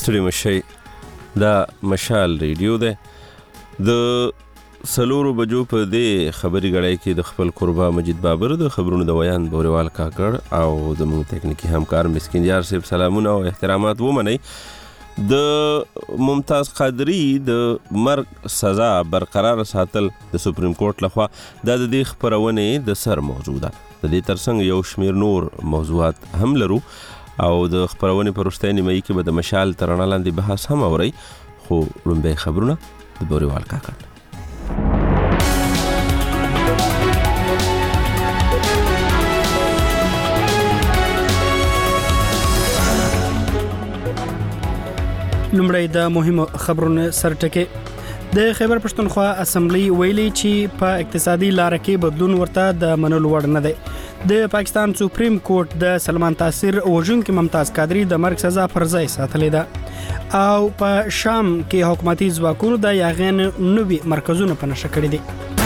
ستړي مشئ. دا مشال ریډیو دی. د 4 بجو په دې خبري غړای کې د خپل قربا مجید بابر د خبرونو د ویان بوریوال کاکړ او زموږ تکنیکی همکار مسکین یار صاحب سلامونه او احترامات ومنئ. د ممتاز قادری د مرګ سزا برقرار ساتل د سپریم کورټ لخوا د دې خبرونه د سر موضوع ده. د دې ترڅنګ یو شمیر نور موضوعات هم لرو او د خبرونه پر وروستۍ نیمه کې به د مشال ترانه لاندې بحث هم اوري. خو لومبه خبرونه د بوریوال کاکړ. لومړی د مهمو خبرونو سرټکي. د خیبر پښتونخوا اسمبلی ویلي چې په اقتصادي لار کې بدلون ورته د منلو وړ نه دی. د پاکستان سپریم کورټ د سلمان تاثیر وژونکي ممتاز قادری د مرګ سزا پر ځای ساتلې ده او په شام کې حکومتي ځواکونو د یاغین نوي مرکزونه په نشه کړی دي.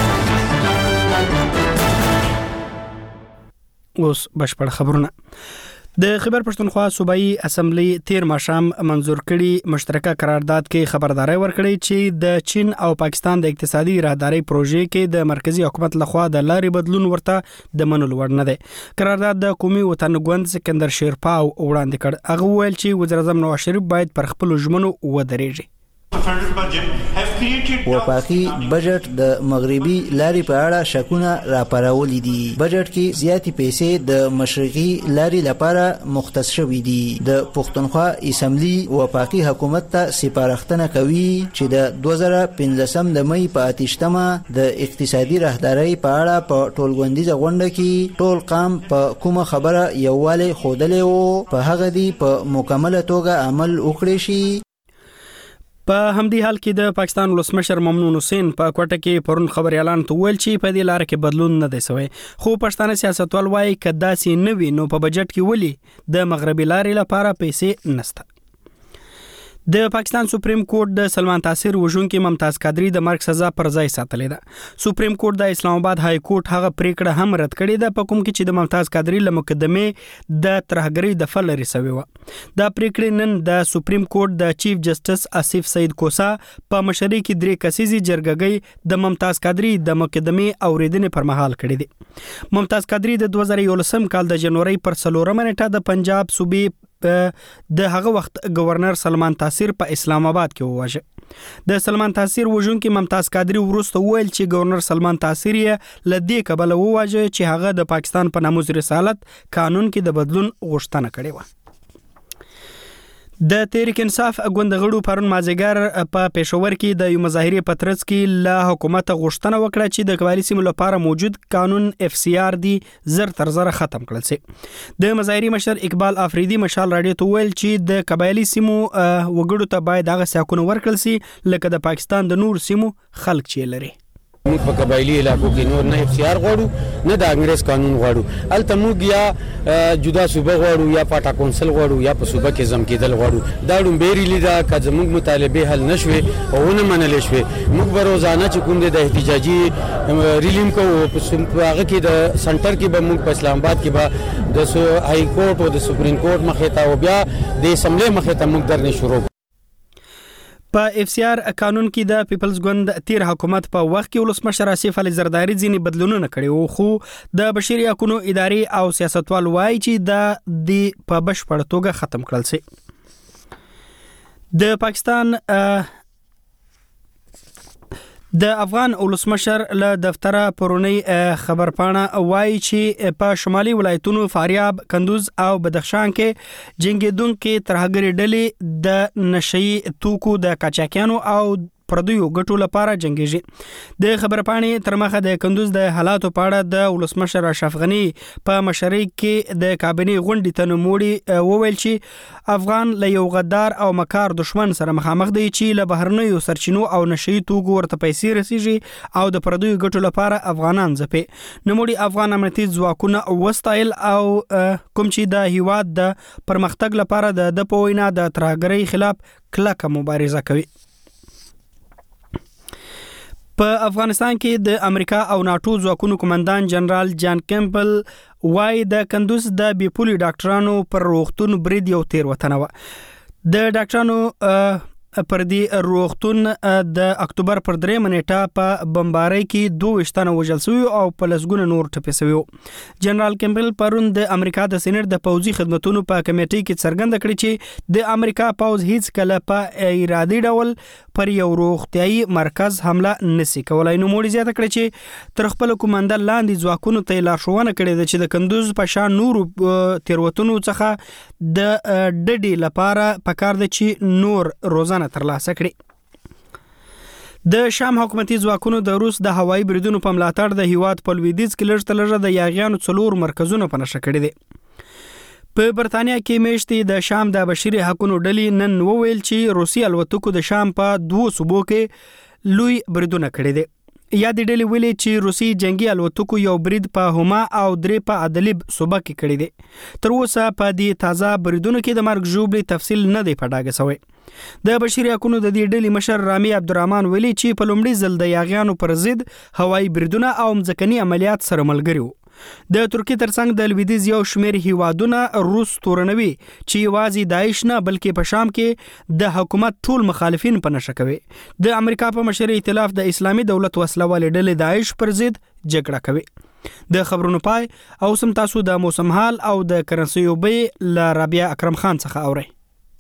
اوس بشپړ خبرونه. د خیبر پښتونخوا صوبایي اسمبلی تیر ماښام منظور کړي مشترکه قرارداد کې خبرداري ورکړي چې د چین او پاکستان د اقتصادي راهداري پروژې کې د مرکزی حکومت لخوا د لارې بدلون ورته د منلو وړ نه دی. قرارداد د قومي وطن ګوند سکندر شیرپاو وړاندې کړ. هغه ویل چې وزیر اعظم نواز شریف باید پر خپل ژمنو ودرېږي. وفاقي بجټ د مغربي لارې په اړه شکونه راپارولې دي. بجټ کې زیاتې پیسې د مشرقي لارې لپاره مختص شوې دي. د پښتونخوا اسمبلی وفاقي حکومت ته سپارښتنه کوي چې د 2015 د مې په 8مه د اقتصادي راهداري په اړه په ټولګوندیزه غونډه کې ټول قام په کومه خبره یووالی ښودلی و په هغه دی په مکمله توګه عمل وکړي شي. په همدې حال کې د پاکستان ولسمشر ممنون حسین په کوټه کې پرون خبري اعلان ویل چې په دې لار کې بدلون نه دی شوی. خو پښتانه سیاستوال وایي کدا سي نوي نو په بجټ کې ولي د مغربي لارې لپاره پیسې نشته. د پاکستان سپریم کورټ د سلمان تاثیر وژونکي ممتاز قادری د مرګ سزا پر ځای ساتلې ده. سپریم کورټ د اسلام آباد های کورټ هغه پریکړه هم رد کړې ده په کوم کې چې د ممتاز قادری له مقدمه د ترهګری د فل لري سوی و. دا پریکړه نن د سپریم کورټ د چیف جسټس آصف سعید کوسا په مشرۍ کې 3 کسیزي جرګګۍ د ممتاز قادری د مقدمه اوریدنې پر مهال کړې دي. ممتاز قادری د 2011 کال د جنوري پر 4 نیټه د پنجاب صوبې د هغه وخت گورنر سلمان تاثیر په اسلام آباد کې وواژه. د سلمان تاثیر وژونکي ممتاز قادری وروسته ویل چې گورنر سلمان تاثیر یې لدې کبله وواژه چې هغه د پاکستان په ناموس رسالت قانون کې د بدلون غوښتنه کړې و. د تحریک انصاف ګوند غړو پرون مازیګر په پېښور کې د یو مظاهرې په ترڅ کې له حکومت غوښتنه وکړه چې د قبایلی سیمو لپاره موجود قانون FCR دی زر تر زر ختم کړل شي. د مظاهرې مشر اقبال افریدي مشال راډیو ته ویل چې د قبایلی سیمو وګړو ته باید هغه حقونه ورکړل شي لکه د پاکستان د نور سیمو خلک چې لري. موږ په قبایلی علاقو کې نور نه FCR غواړو نه د انګریز قانون غواړو. الته موږ یا جدا صوبه غواړو یا پاټا کونسل غواړو یا په صوبه کې زم کېدل غواړو. دا ډومبېری لیدا که زموږ مطالبه حل نشوي او نه منل شوي موږ به روزانه چې کوم د احتجاجي ریلیم کوو په هغه کې د سنټر کې به موږ په اسلام آباد کې به د های کورټ او د سپریم کورټ مخې ته او بیا د اسمبلی مخې ته موږ درنه شروع. په FCR قانون کې د پیپلز ګوند تیر حکومت په وخت کې ولسمشر آصف علي زرداری ځینې بدلونونه کړي وو خو د بشري حقوقو ادارې او سیاستوال وایي چې د په بشپړ توګه ختم کړل شي. د پاکستان د افغان ولسمشر له دفتره پرونی خبرپاڼه وایي چې په شمالي ولایتونو فاریاب، کندوز او بدخشان کې جنگیدونکو ترهګری ډلې د نشئی توکو د قاچاقیانو او پردیو ګټو لپاره جنگیږي. د خبرپاڼې تر مخه د کندوز د حالاتو په اړه د ولسمشر اشرف غنی په مشرۍ کې د کابینې غونډې ته نوموړي وویل چې افغان له یو غدار او مکار دشمن سره مخامخ دی چې له بهرنیو سرچینو او نشئی توکو ورته پیسې رسیږي او د پردیو ګټو لپاره افغانان ځپي. نوموړي افغان امنیتي ځواکونه وستایل او کوم چې د هیواد د پرمختګ لپاره د په وینا د ترهګرۍ خلاف کلکه مبارزه کوي. په افغانستان کې د امریکا او ناتو ځواکونو کمانډان جنرال جان کیمپل وای د کندوز د بیپولي ډاکټرانو پر روغتون برید یو تیر وطن و. د ډاکټرانو پر دې روغتون د اکتوبر پر 3 نیټه په بمباری کې 22 تنه وژل شوي او په لسګونه نور ټپي شوي. جنرال کیمبل پرون د امریکا د سېنات د پوځي خدماتو په کمیټې کې څرګنده کړې چې د امریکا پوځ هیڅ کله په ارادي ډول پر یو روغتيایي مرکز حمله نشي کولای. نو موږ زیاته کړې چې تر خپل کومندل لاندې ځواکونو ته لارښوونه کړې ده چې د کندوز په شان نور تیروتنو څخه د ډډې لپاره پکار ده چې نور روزانه ترلاسه کړي. د شام حکومتي ځواکونو د روس د هوایي بریدونو په ملاتړ د هیواد په لویدیځ کې لږ د یاغیانو 4 مرکزونه په نشه کړي دي. په برتانیا کې میشتې د شام د بشري حقوقو ډلې نن وویل چې روسي الوتکو د شام په 2 صوبو کې لوی بریدونه کړي دي. یا د ډلې ویلي چې روسي جنگي الوتکو یو برید په هما او 3 په ادلب صوبه کې کړي دي. تر اوسه په دې تازه بریدونو کې د مرګ ژوبلې تفصیل نه دی پټاګه شوی. د بشري حقوقو د دې ډلې مشر رامي عبدالرحمن ویلي چې په لومړي ځل د یاغیانو پر ضد هوایي بریدونه او مځکني عملیات سره ملګري وو. د ترکیه ترڅنګ د لویدیځ یو شمېر هیوادونه روس تورنوي چې یوازې داعش نه بلکې په شام کې د حکومت ټول مخالفین په نشه کوي. د امریکا په مشر ائتلاف د اسلامي دولت وسلوالې ډلې داعش پر ضد جګړه کوي. د خبرونو پای او سم تاسو د موسم حال او د کرنسي بیې ل رابعه اکرم خان څخه اورئ.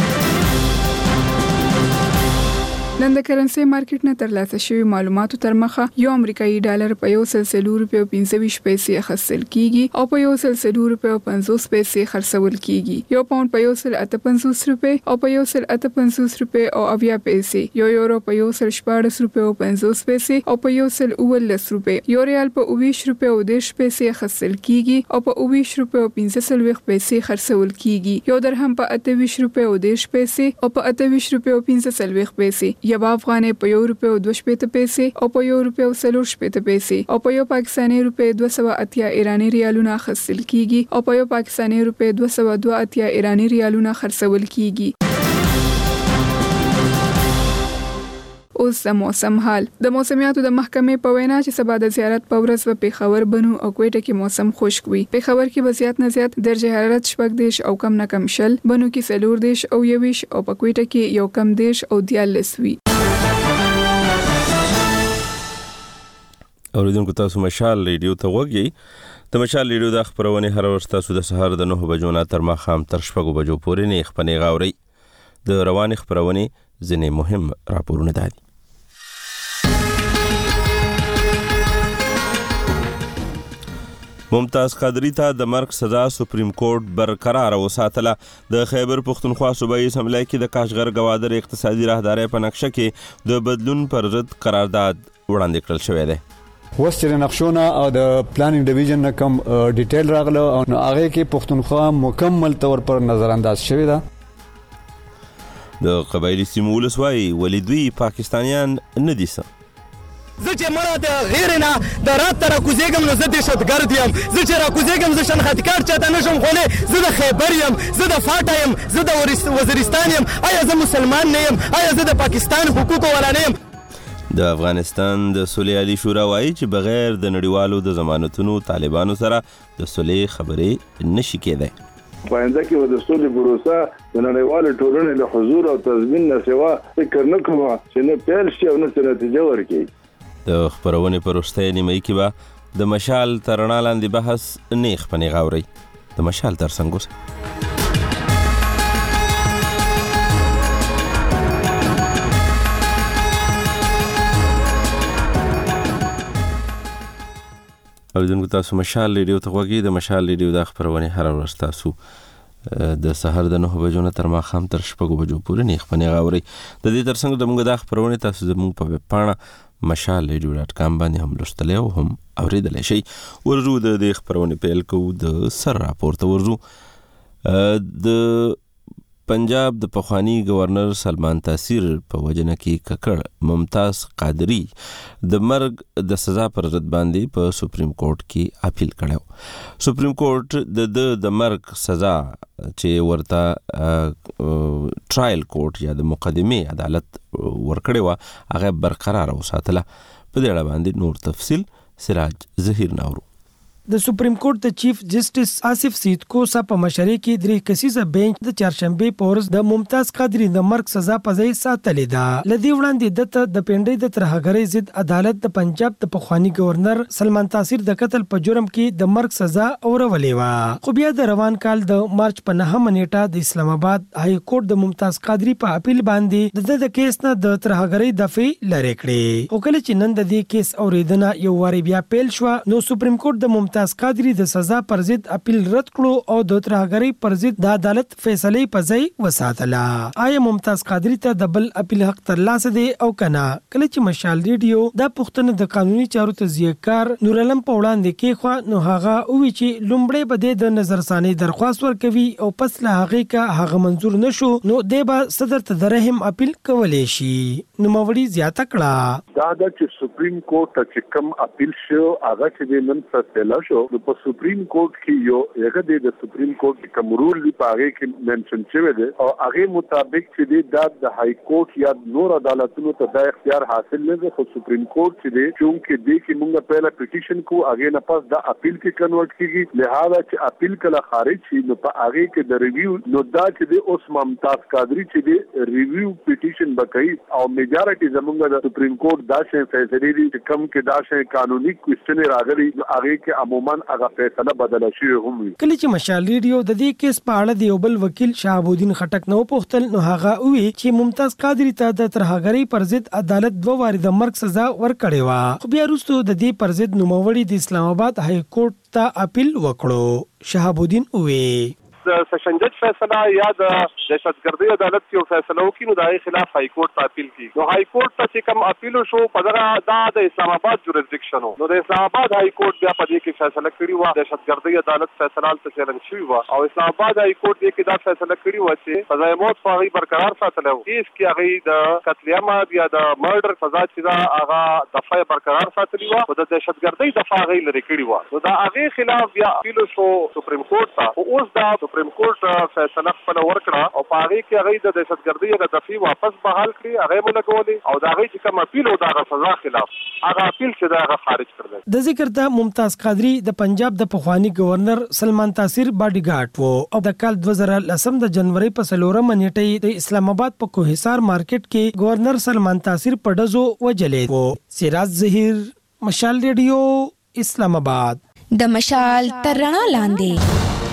نن د کرنسي مارکیټ نه ترلاسه شوی معلوماتو تر مخه یو امریکایي ډالر په 1.25 روپیو 25 پیسې خرڅل کیږي او په 1.25 روپیو 50 پیسې خرڅول کیږي. یو پاوند په 1.58 روپیو او په 1.58 روپیو او 80 پیسې. یو یورو په 1.14 روپیو 50 پیسې او په 1.19 روپیو. یو ریال په 20 روپیو 10 پیسې خرڅل کیږي او په 20 روپیو 15 پیسې خرڅول کیږي. یو درهم په 28 روپیو 10 پیسې او په 28 روپیو 15 پیسې. یو افغاني په 1 روپیو 2 پیسې او په 1 روپیو 4 پیسې او په یو پاکستاني روپیو 280 ایرانی ریالونه خرڅل کیږي او په یو پاکستاني روپیو 282 ایرانی ریالونه خرڅول کیږي. اوس د موسم حال. د موسمیاتو د محکمې په وینا چې سبا د زیارت په ورځ په پیښور بنو او کوټه کې موسم خشک وي. پیښور کې به زیات نه زیات درجه حرارت 14 او کم نه کم 0، بنو کې 14 او 21 او په کوټه کې یو کم 10 او 14 وي. اوریدونکو تاسو مشال ریډیو ته وګورئ. د مشال ریډیو د خبرونه هر ورځ تاسو د سهار د 9 بجو نه تر ماښام تر 6 بجو پورې نه خبرونه غاوري. د روان خبرونه ځنې مهم راپورونه دي. ممتاز قادری ته د مرګ سزا سپریم کورټ برقرار وساتله. د خیبر پختونخوا صوبایي اسمبلی کې د کاشغر گوادر اقتصادي راهداري په نقشه کې د بدلون پر ضد قرارداد وړاندې کړل شوی دی. وست د نقشونه او د پلانینګ ډیویژن نه کم ډیټیل راغله او هغه کې پختونخوا مکمل تور پر نظر انداز شوی دی. د قبایلی سیمو ولسوالۍ ولیدوی پاکستانیان نه دي څه. زه چې مړه د غیر نه د رات ته راکوزېږم نو زه دهشتګرد یم. زه چې راکوزېږم زه شنختکار چاته نه شم خولی. زه د خیبر یم، زه د فاټا یم، زه د وزیرستان یم. آیا زه مسلمان نه یم؟ آیا زه د پاکستان حقوقو والا نه یم؟ د افغانستان د صلح علی شورا وایي چې بغیر د نړیوالو د ضمانتونو طالبانو سره د صلح خبرې نشي کېدای. پاینده کې د صلح پروسه د نړیوالو ټولنې له حضور او تضمین نه سوا فکر نه کوم چې نه پیل شي او نه نتیجه ورکړي. د خبرونې پر وروستۍ نیمایي کې به د مشال تر رڼا لاندې بحث نیخ پنې غاورئ. د مشال تر څنګ اوسئ. اوریدونکو تاسو مشال ریډیو ته غوږی. د مشال ریډیو د خبرونه هر ورځ تاسو د سحر د 9 بجو نه تر ماښام تر 6 بجو پورې نه خبرونه غاوري. د دې ترڅنګ د موږ د خبرونه تاسو زموږ په پاڼه mashalradio.com باندې هم لوستلی او هم اوریدلی شئ. ورځو د دې خبرونه پیل کوو. د سر راپور ته ورځو. د پنجاب د پخوانی گورنر سلمان تاثیر په وجنه کې ککړ ممتاز قادری د مرګ د سزا پر ضد باندې په سپریم کورټ کې اپیل کړو. سپریم کورټ د مرګ سزا چې ورته ټرایل کورټ یا د مقدمه عدالت ورکړی و هغه برقرار وساتله. په دې اړه باندې نور تفصیل سراج ظهیر ناورو. د سپریم کورټ د چیف جسټس آصف سیدکو په مشرۍ کې 3 کسیزه بنچ د چهارشنبه په ورځ د ممتاز قادری د مرګ سزا په ځای ساتلې ده. لدی وړاندې د پنډۍ د ترهګرۍ ضد عدالت د پنجاب د پخوانی گورنر سلمان تاثیر د قتل په جرم کې د مرګ سزا اورولې و. خو بیا د روان کال د مارچ په 9 نیټه د اسلام آباد های کورټ د ممتاز قادری په اپیل باندې د کیس نه د ترهګرۍ دفعه لری کړې. او کله چې نن د دې کیس اوریدنه یو واری بیا پیل شو نو سپریم کورټ د ممتاز قادری د سزا پر ضد اپیل رد کړو او د ترهګرۍ پر ضد د عدالت فیصله په ځای وساتله. آیا ممتاز قادری ته د بل اپیل حق ترلاسه دی او کنه؟ کله چې مشال ریډیو د پښتنو د قانوني چارو تزیهکار نور علم په وړاندې کې خو نو هغه وی چې لومړی به د نظرثانی درخواست ورکوي او پس له هغه کا هغه منزور نشو نو د به صدر ته د رحم اپیل کولای شي. نو موري زیاته کړه دا چې سپریم کورټ چې کوم اپیل شو هغه چې نن فیصله شو نو په سپریم کورټ کې یو هغه د سپریم کورټ کوم رول دی په هغه کې منشن شوی دی او هغه مطابق چې د های کورټ یا نور عدالتونو ته د اختیار حاصل نه دی. خو سپریم کورټ چې دی چونکه دی کې موږ پهلا پټیشن کو هغه نه پاس د اپیل کې کنورټ کیږي لہذا چې اپیل کله خارج شي نو په هغه کې د ریویو نو دا چې دی اوس ممتاز قادری چې دی ریویو پټیشن وکړي او میجارټي زمونږ د سپریم کورټ دا شی فیصله دي چې کم کې دا شی قانوني کوېسچن راغلي هغه کې عموما هغه فیصله بدله شي هم وي. کله چې مشال ریډیو د دې کیس په اړه د یو بل وکیل شهاب الدین خټک نو پوښتل نو هغه وی چې ممتاز قادری ته د ترهګرۍ پر ضد عدالت 2 واری د مرګ سزا ورکړې و. خو بیا وروسته د دې پر ضد نوموړي د اسلام آباد های کورټ ته اپیل وکړو. شهاب الدین وی سیشن جج فیصله یا د دهشتګردۍ عدالت کې فیصله وکړي نو د خلاف های کورټ ته اپیل کی. نو های کورټ ته چې کوم اپیل شو په دغه د اسلام آباد جوریسډکشن نو د اسلام آباد های کورټ بیا په دې کې فیصله کړې و دهشتګردۍ عدالت فیصله ته چیلنج شوی و او اسلام آباد های کورټ دې کې دا فیصله کړې و چې سزا موت په هغه برقرار ساتل او کیس کې هغه د قتل عام یا د مرډر سزا چې دا هغه دفعه برقرار ساتلی و او د دهشتګردۍ دفعه هغه لري کړې و. نو دا هغه خلاف بیا اپیل شو سپریم کورټ ته او اوس دا سپریم کورټ فیصله خپل ورکړه او په هغه کې هغه د دهشتګردۍ د دفعه واپس بحال کړي هغه ملګولې او دا هغه چې کوم اپیل او دا سزا خلاف هغه اپیل چې دا خارج کړل. د ذکر ته ممتاز قادری د پنجاب د پخوانی گورنر سلمان تاثیر باډي ګارد وو او د کال 2010 د جنوري په 4 نیټه د اسلام آباد په کوهسار مارکیټ کې گورنر سلمان تاثیر په ډزو وجلې وو. سراج ظهیر مشال ریډیو اسلام آباد. د مشال تر رڼا لاندې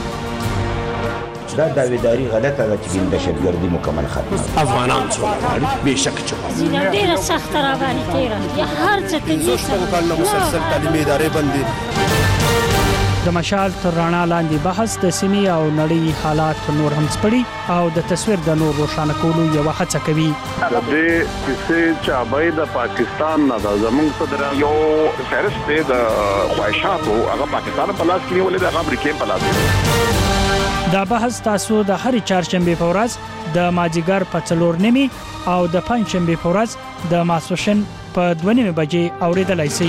دا داویداری غلطه ده چې دهشتګردي مکمل ختمه افغانان څو بهشکه چې زینه ډیره سخت را باندې تیره یا هر څه کې زوستو کله مسلسل تعلیمي ادارې باندې د مشال تر رڼا لاندې بحث د سیمې او نړۍ حالات نور هم سپړي او د تصویر د نور روښانه کولو یو هڅه کوي. د دې کیسې چې ابای د پاکستان نه د زمونږ صدر یو فهرست د خواهشاتو هغه پاکستان په لاس کې ولې د امریکای په لاس. دا بحث تاسو د هر چهارشنبه په ورځ د ماجیګر په 4:30 او د پنځشنبه په ورځ د ماسوشن په 2:30 بجې اوریدلای شئ.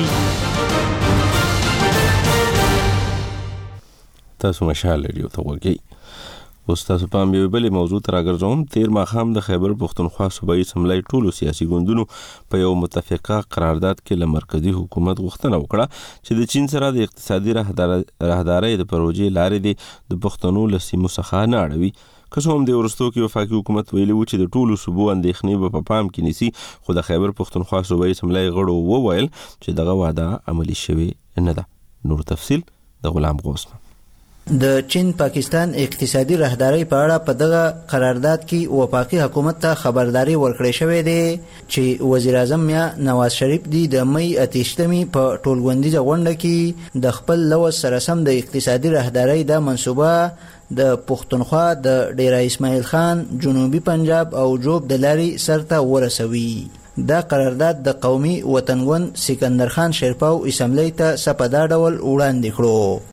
تاسو مشال ریډیو ته وګورئ. اوس تاسو په یو بل موضوع تر راګرځوم. تیر ماښام د خیبر پښتونخوا صوبایي اسمبلی ټولو سیاسي ګوندونو په یو متفقه قرارداد کې له مرکزی حکومت غوښتنه وکړه چې د چین سره د اقتصادي راهدارۍ د پروژې لارې د پښتنو له سیمو څخه نه اړوي. که څه هم د وروستو کې وفاقي حکومت ویلي و چې د ټولو صوبو اندېښنې به په پام کې نیسي خو د خیبر پښتونخوا صوبایي اسمبلی غړو وویل چې دغه وعده عملي شوې نه ده. نور تفصیل د غلام غوث. د چین پاکستان اقتصادي راهدارۍ په اړه په دغه قرارداد کې وفاقي حکومت ته خبرداري ورکړې شوې ده چې وزیر اعظم یا نواز شریف دی د مئی 28 په ټولغونډیزه غونډه کې د خپل لوز سره سم د اقتصادي راهدارۍ د منصوبه د پښتونخوا د ډیرا اسماعیل خان جنوبي پنجاب او جوب د لاري سرته ورسوي. دا قرارداد د قومي وطنګون سکندر خان شیرپاو اسمبلی ته سپدا ډول وړاندې کړو.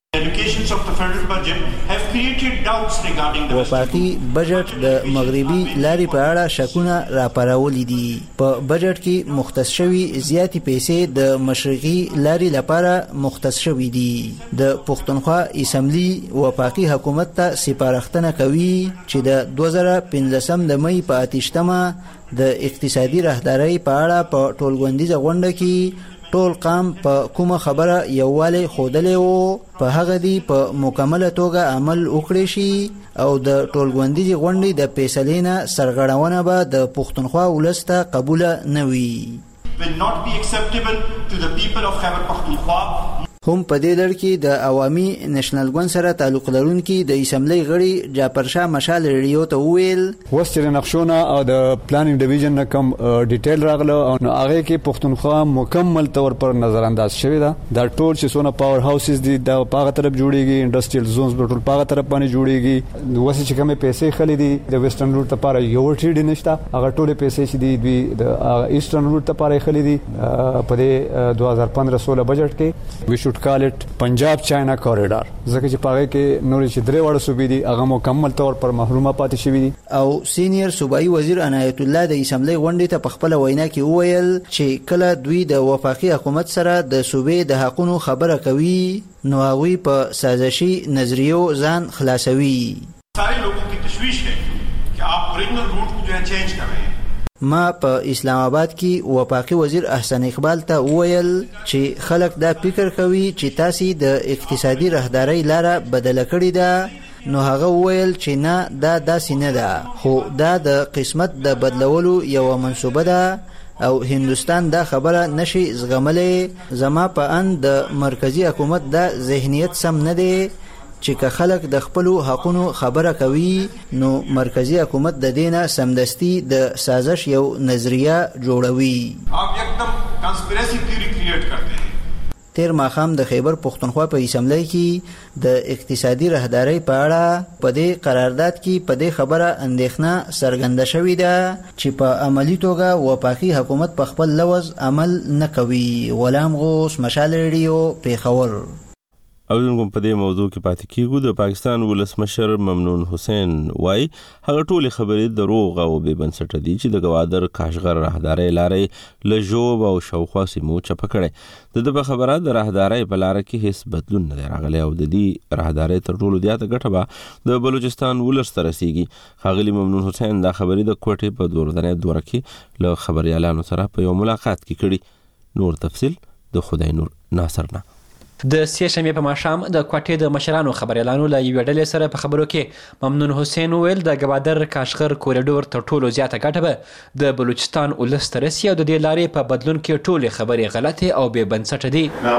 وفاقي بجټ د مغربي لارې په اړه شکونه راپارولي دي. په بجټ کې مختص شوي زیاتې پیسې د مشرقي لارې لپاره مختص شوي دي. د پښتونخوا اسمبلی وفاقي حکومت ته سپارښتنه کوي چې د 2015 د مئی په 28 د اقتصادي راهدارۍ په اړه په ټولغونډیزه غونډه کې ټول قام په کومه خبره یووالی ښودلی و په هغه دی په مکمله توګه عمل وکړی شي او د ټولګوندیزې غونډې د فیصلې نه سرغړونه به د پښتونخوا ولس ته قبوله نه وي. will not be acceptable to the people of Khyber Pakhtunkhwa. هم په دې لړ کې د عوامي نېشنل ګوند سره تعلق لرونکي د اسمبلی غړي جعفرشاه مشال ریډیو ته وویل وست د نقشونه او د پلانینګ ډیویژن نه کم ډیټیل راغله او هغه کې پښتونخوا مکمل تور پر نظر انداز شوی دا ټول چې سونه پاور هاوسز دي د پاغه طرف جوړیږي انډستریال زونز په ټول پاغه طرف باندې جوړیږي وسه چې کومه پیسې خلې دي د ویسټرن روټ لپاره یو ټریډ نشته هغه ټول پیسې چې دي د ایسټرن روټ لپاره خلې دي په 2015-16 بجټ کې وی شوډ کال اټ پنجاب چاینا کوریډور ځکه چې پاره کې نورې چې درې وړ صوبې دي هغه مکمل تور پر محرومه پاتې شوی دي. او سینیئر صوبایي وزیر عنایت الله د اسمبلی غونډې ته په خپل وینا کې وویل چې کله دوی د وفاقي حکومت سره د صوبې د حقونو خبره کوي نو هغوی په سازشي نظریو ځان خلاصوي. سارے لوگوں کی تشویش ہے کہ آپ اوریجنل روٹ کو جو ہے چینج کر رہے ہیں. ما په اسلام آباد کې وفاقي وزیر احسن اقبال ته وویل چې خلک دا فکر کوي چې تاسو د اقتصادي راهدارۍ لاره بدله کړې ده نو هغه وویل چې نه دا داسې نه ده خو دا د قسمت د بدلولو یو منصوبه ده او هندستان دا خبره نشي زغملې. زما په ان د مرکزی حکومت دا ذهنیت سم نه دی چې که خلک د خپل حقونو خبره کوي نو مرکزی حکومت د دینه سمدستي د سازش یو نظریه جوړوي. آپ یکدم کنسپیریسی تھیوری کریٹ کرتے ہیں. تیر ماښام د خیبر پښتونخوا په اسمبلی کې د اقتصادي راهدارۍ په اړه په دې قرارداد کې په دې خبره اندېښنه څرګنده شوې ده چې په عملی توګه وفاقي حکومت په خپل لوز عمل نه کوي. غلام غوث مشال ریډیو پیښور. او موږ په دې موضوع کې پاتې کیږو. د پاکستان ولسمشر ممنون حسین وای هغه ټولې خبرې دروغ او بې بنسټه دي چې د گوادر کاشغر راهدارۍ لارې له ژوب او شاوخوا سیمو چپه کړی. د خبره د راهدارۍ په لاره کې هیڅ بدلون نه دی راغلی او د دې راهدارۍ تر ټولو زیاته ګټه به د بلوچستان ولس ته رسیږي. ښاغلي ممنون حسین دا خبرې د کوټې په دورځنۍ دوره کې له خبریالانو سره په یو ملاقات کې کړي. نور تفصیل د خدای نور ناصر نه. د سې شنبې په ماښام د کوټې د مشرانو خبريالانو له یوې ډلې سره په خبرو کې ممنون حسین ویل د گوادر کاشغر کوریډور تر ټولو زیاته ګټه به د بلوچستان ولس ته رسي او د دې لارې په بدلون کې ټولې خبرې غلطې او بې بنسټه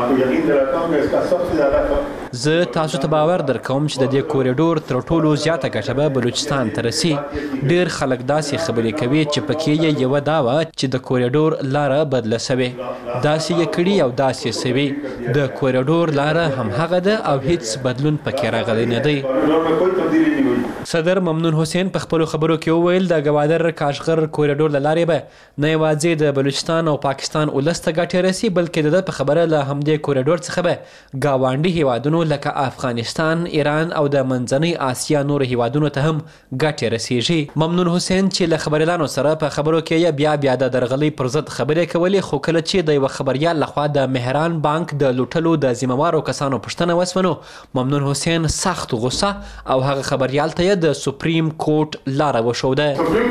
دي. زه تاسو ته باور درکوم چې د دې کوریډور تر ټولو زیاته ګټه به بلوچستان ته رسي. ډېر خلک داسې خبرې کوي چې پکې یې یوه دا وه چې د کوریډور لاره بدله سوې داسې یې کړي او داسې سوي. د کوریډور لاره هم هغه ده او هیڅ بدلون پکې راغلی نه دی. صدر ممنون حسین په خپلو خبرو کې وویل د گوادر کاشغر کوریډور له لارې به نه یوازې د بلوچستان او پاکستان ولس ته ګټې رسي بلکې د ده په خبره له همدې کوریډور څخه به ګاونډي هیوادونو لکه افغانستان، ایران او د منځنۍ آسیا نورو هیوادونو ته هم ګټې رسیږي. ممنون حسین چې له خبریالانو سره په خبرو کې بیا د درغلۍ پر ضد خبرې کولې خو کله چې د یوه خبریال لخوا د مهران بانک د لوټلو د ذمهوارو کسانو پوښتنه وسوه ممنون حسین سخت غوسه او هغه خبریال ته د سپریم کورټ لاره وښوده.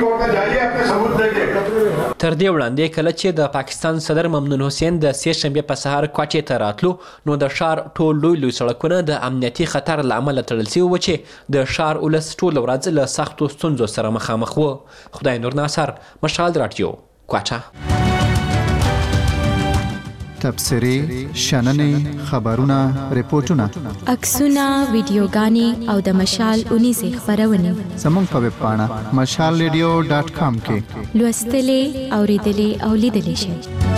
تر دې وړاندې کله چې د پاکستان صدر ممنون حسین د سې شنبې په سهار کوټې ته راتلو نو د ښار ټول لوی سړکونه د امنیتي خطر له امله تړل شوي وو چې د ښار ولس ټوله ورځ له سختو ستونزو سره مخامخ و. خدای نور ناصر، مشال راډیو، کوټه. تبصرې، شننې، خبرونه، ریپورتونه، عکسونه، ویډیوګانې او د مشال 19 خبرونه زموږ په ویب پاڼه mashalradio.com کې لوستلې، اوریدلې او لیدلې شئ.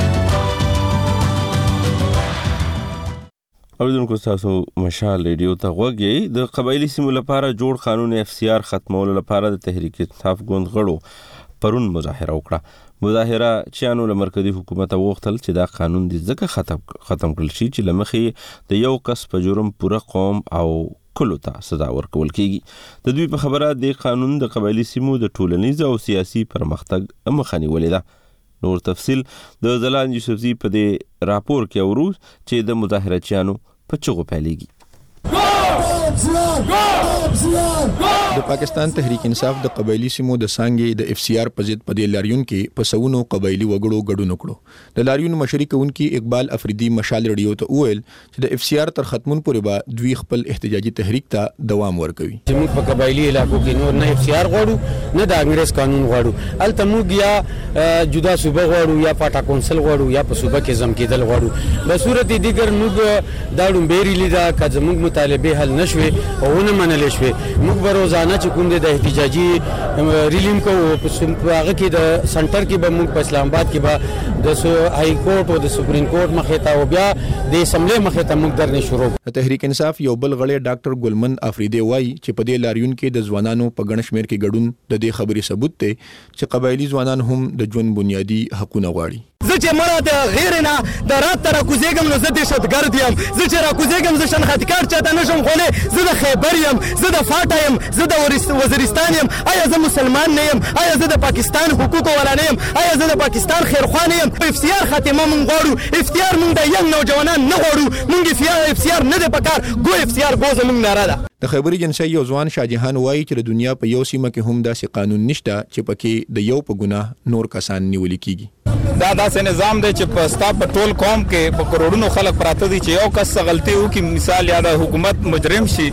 اوریدونکو تاسو مشال ریډیو ته غوږ یې. د قبایلی سیمو لپاره جوړ قانون FCR ختمولو لپاره د تحریک انصاف ګوند غړو پرون مظاهره وکړه. مظاهره چانو له مرکزی حکومت وغوښتل چې دا قانون د ځکه ختم کړل شي چې لمخې د یو کس په جرم پوره قوم او کلو ته سزا ورکول کیږي. د دوی په خبره د قانون د قبایلی سیمو د ټولنیز او سیاسي پرمختګ مخه نیولې ده. نور تفصیل د زلان یوسفزي په دې راپور کې اورو چې د مظاهره چانو په چغو پیلېږي. د پاکستان تحریک انصاف د قبایلی سیمو د سانګې د اف سی آر په ضد په دې لاریون کې په سونو قبایلی وګړو ګډون وکړو. د لاریون مشري کوونکي اقبال افریدي مشال ریډیو ته وویل چې د اف سی آر تر ختمون پورې به دوی خپل احتجاجي تحریک ته دوام ورکوي. موږ په قبایلی علاقو کې نور نه اف سی آر غواړو نه د انګریز قانون غواړو. الته موږ یا جدا صوبه غواړو یا پاټا کونسل غواړو یا په صوبه کې زم کېدل غواړو. په صورت دیګر موږ دا ډومبېری لیدا که زموږ مطالبه حل نشوي او نه منل شوي موږ به روزانه چې کوم د احتجاجي ریلیم کو په هغه کې د سنټر کې به موږ په اسلام آباد کې به د هاي کورټ او د سپریم کورټ مخې ته او بیا د اسمبلی مخې ته موږ درنه شروع. تحریک انصاف یو بل غړی ډاکټر ګلمن افریدي وایي چې په دې لاریون کې د ځوانانو په ګڼ شمېر کې ګډون د دې خبرې ثبوت دی چې قبایلی ځوانان هم د ژوند بنیادی حقونه غواړي. زه چې مړه د غیر نه د رات تر کوزېګم نو زه دهشتګرد یم. زه چې را کوزېګم زه شنخطکار چاته نشم خولې. زه د خیبر یم زه د فاټا یم زه د وزیرستان یم. آیا زه مسلمان نه یم؟ آیا زه د پاکستان حقوق والا نه یم؟ آیا زه د پاکستان خیرخوا نه یم؟ اف سی آر خاتمه مونږ غواړو. افتیار مونږ د ینګ نوجوانان نه غواړو. مونږ اف سی آر نه دی پکار. ګو اف سی آر ګو زمونږ ناره ده. د خیبر ایجنسۍ یو ځوان شاهجهان وایي چې د دنیا په یو سیمه کې هم داسې قانون نشته چې پکې د یو په ګناه نور کسان نیول کیږي. دا داسې نظام دی چې په ستا په ټول قوم کې په کروڑونو خلک پراته دي چې یو کس غلطي وکړي مثال یا د حکومت مجرم شي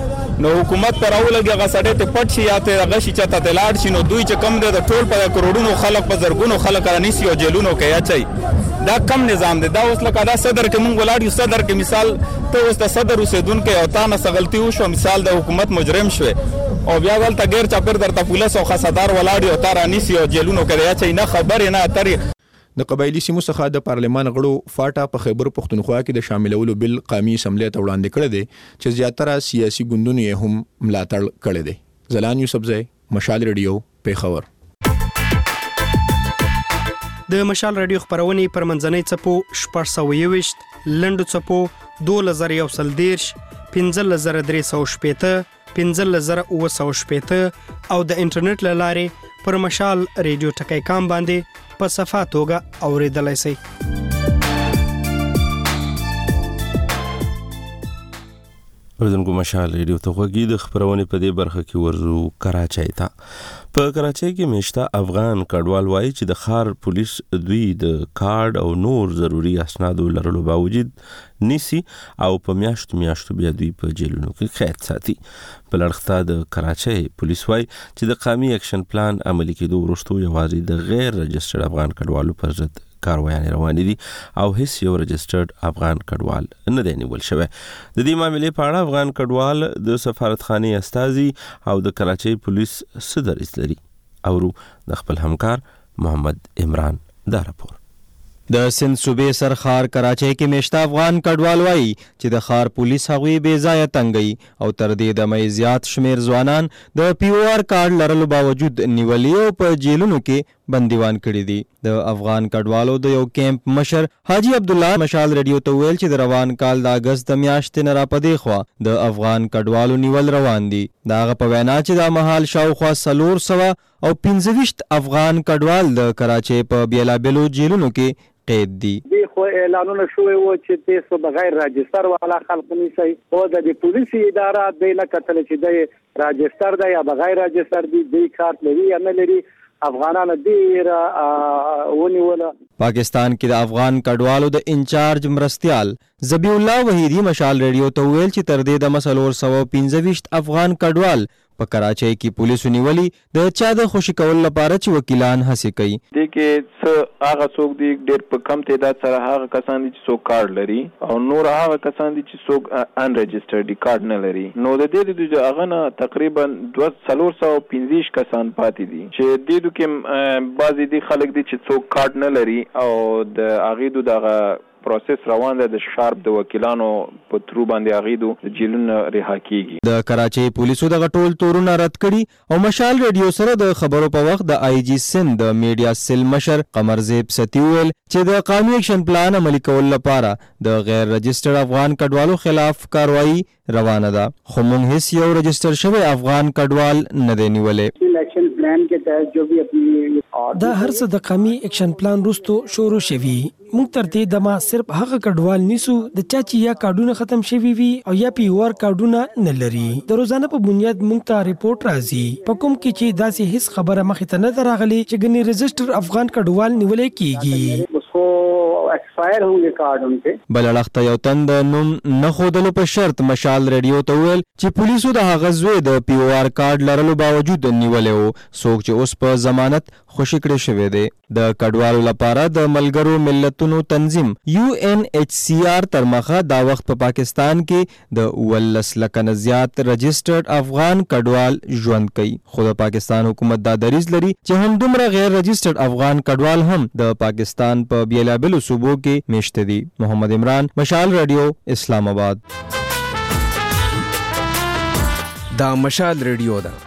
نو حکومت پر اولګي غسړې ته پټ شي یا ته غشي چاته تلاړ شي نو دوی چې کم دي د ټول په کروڑونو خلک په زرګونو خلک رانیسي او جیلونو کې اچي. دا کم نظام دی. دا اوس لکه دا صدر کې مونږ ولاړ یو صدر کې مثال ته اوس د صدر اوسیدونکو او تا نه غلطي وشو مثال د حکومت مجرم شوی او بیا دلته غیر چاپر درته پولیس او خاصدار ولاړ او تا رانیسي او جیلونو کې اچي نه خبر نه اترې. د قبایلی سیمو څخه د پارلمان غړو فاټا په خیبر پښتونخوا کې د شاملولو بل قومي اسمبلی ته وړاندې کړی دی چې زیاتره سیاسي ګوندونو یې هم ملاتړ کړی دی. زلان یوسفزی مشال ریډیو پیښور. د مشال رادیو خبرونه پر منځنۍ چپو 621 لندو چپو 2113 15315 15315 او د انټرنیټ لارې پر مشال رادیو ټکی کام باندې په صفه توګه اوریدلای شئ. ورزنګو مشال ریډیو ته غوږی د خبرونه په دې برخه کې ورزو کراچۍ ته. په کراچۍ کې مشته افغان کډوال وایي چې د خار پولیس دوی د کارډ او نور ضروری اسناد لرلو باوجود نیسی او په میاشتو بیا دوی په جیلونو کې قید ساتي. په لړخته د کراچۍ پولیس وایي چې د قومي اکشن پلان عملي کېدو وروسته یوازې د غیر رجسټرډ افغان کډوالو پر ضد کاروایانې روانې دي او هیڅ یو رجسټرډ افغان کډوال نه دی نیول شوی. د دې معاملې په اړه افغان کډوال د سفارتخانې استازي او د کراچۍ پولیس څه دریځ لري او د خپل همکار محمد عمران دا راپور. د سند صوبې سرخار کراچۍ کې مشته افغان کډوال وایي چې د خار پولیس هغوی بې ځایه تنګوي او تر دې دمه زیات شمیر ځوانان د پی او آر کارډ لرلو باوجود نیولي او په جیلونو کې بندیوان کړي دي. د افغان کډوالو د یو کیمپ مشر حاجی عبد الله مشال ریډیو ته ویل چې د روان کال د اگست د میاشتې نه را پدې خوا د افغان کډوالو نیول روان دي. دا هغه په وینا چې د مهال شاوخوا 400 او 25 افغان کډوال د کراچۍ په بیلابلو جیلونو کې قید دي. دی خو اعلانونه شوی و چې تاسو بغیر راجستر والا خلق نیسئ او د پولیس اداره د نه کتل چې د راجستر دی یا بغیر راجستر دی کارت لري یا نه لري. افغانانو ډیر ونیوله. پاکستان کې د افغان کډوالو د انچارج مرستيال ذبیح الله وحیدی مشال ریډیو ته ویل چې تر دې د مسلور 125 افغان کډوال په کراچۍ کې پولیسو نیولي د چا د خوشي کول لپاره چې وکیلان هڅې کوي. د کې څه هغه څوک دي ډېر په کم تعداد سره هغه کسان دي چې څوک کارډ لري او نور هغه کسان دي چې څوک ان رجسټرډ کارډ نه لري. نو د دې د هغه نه تقریبا 415 کسان پاتې دي چې د دې کې بعضي دي خلک دي چې څوک کارډ نه لري او د هغې دغه پروسس روان ده د شارپ د وکیلانو په ترو باندې اغیدو د جیلونو رها کیږي. د کراچۍ پولیسو د غټول تورونه رد کړي او مشال ریډیو سره د خبرو په وخت د آی جی سند د میډیا سیل مشر قمرزیب ستی ویل چې د قومي اکشن پلان عملي کول لپاره د غیر رجسټرډ افغان کډوالو خلاف کاروایی روانه ده خو موږ هیڅ یو رجسټر شوی افغان کډوال نه دی نیولې. الیکشن plan के तहत जो भी अपनी دا هر څه د قومي اکشن پلان وروسته شروع شوي. موږ تر دې دمه صرف هغه کډوال نیسو د چا چې یا کارډونه ختم شوي وي او یا پی ور کارډونه نه لري. د روزانه په بنیاد موږ ته ریپورت راځي په کوم کې چې داسې هیڅ خبره مخې ته نه دراغلي چې ګنې رجسټر افغان کډوال نیولې کیږي. ایکسپایر هونګه کارډ انته بل اړخته یو تند نوم نه خودلو په شرط مشال ریډیو ته ویل چې پولیسو د هغه زوی د پی او آر کارډ لرلو باوجود نیولې وو څوک چې اوس په ضمانت خوشی کړی شوی دی. د کډوالو لپاره د ملګرو ملتونو تنظیم UNHCR تر مخه دا وخت په پاکستان کې د 19 لک نه زیات رجسټرډ افغان کډوال ژوند کوي. خو د پاکستان حکومت دا دریځ لري چې هم دومره غیر رجسټرډ افغان کډوال هم د پاکستان په بیلابلو صوبو کې میشته دي. محمد عمران، مشال رادیو، اسلام آباد. دا مشال رادیو ده.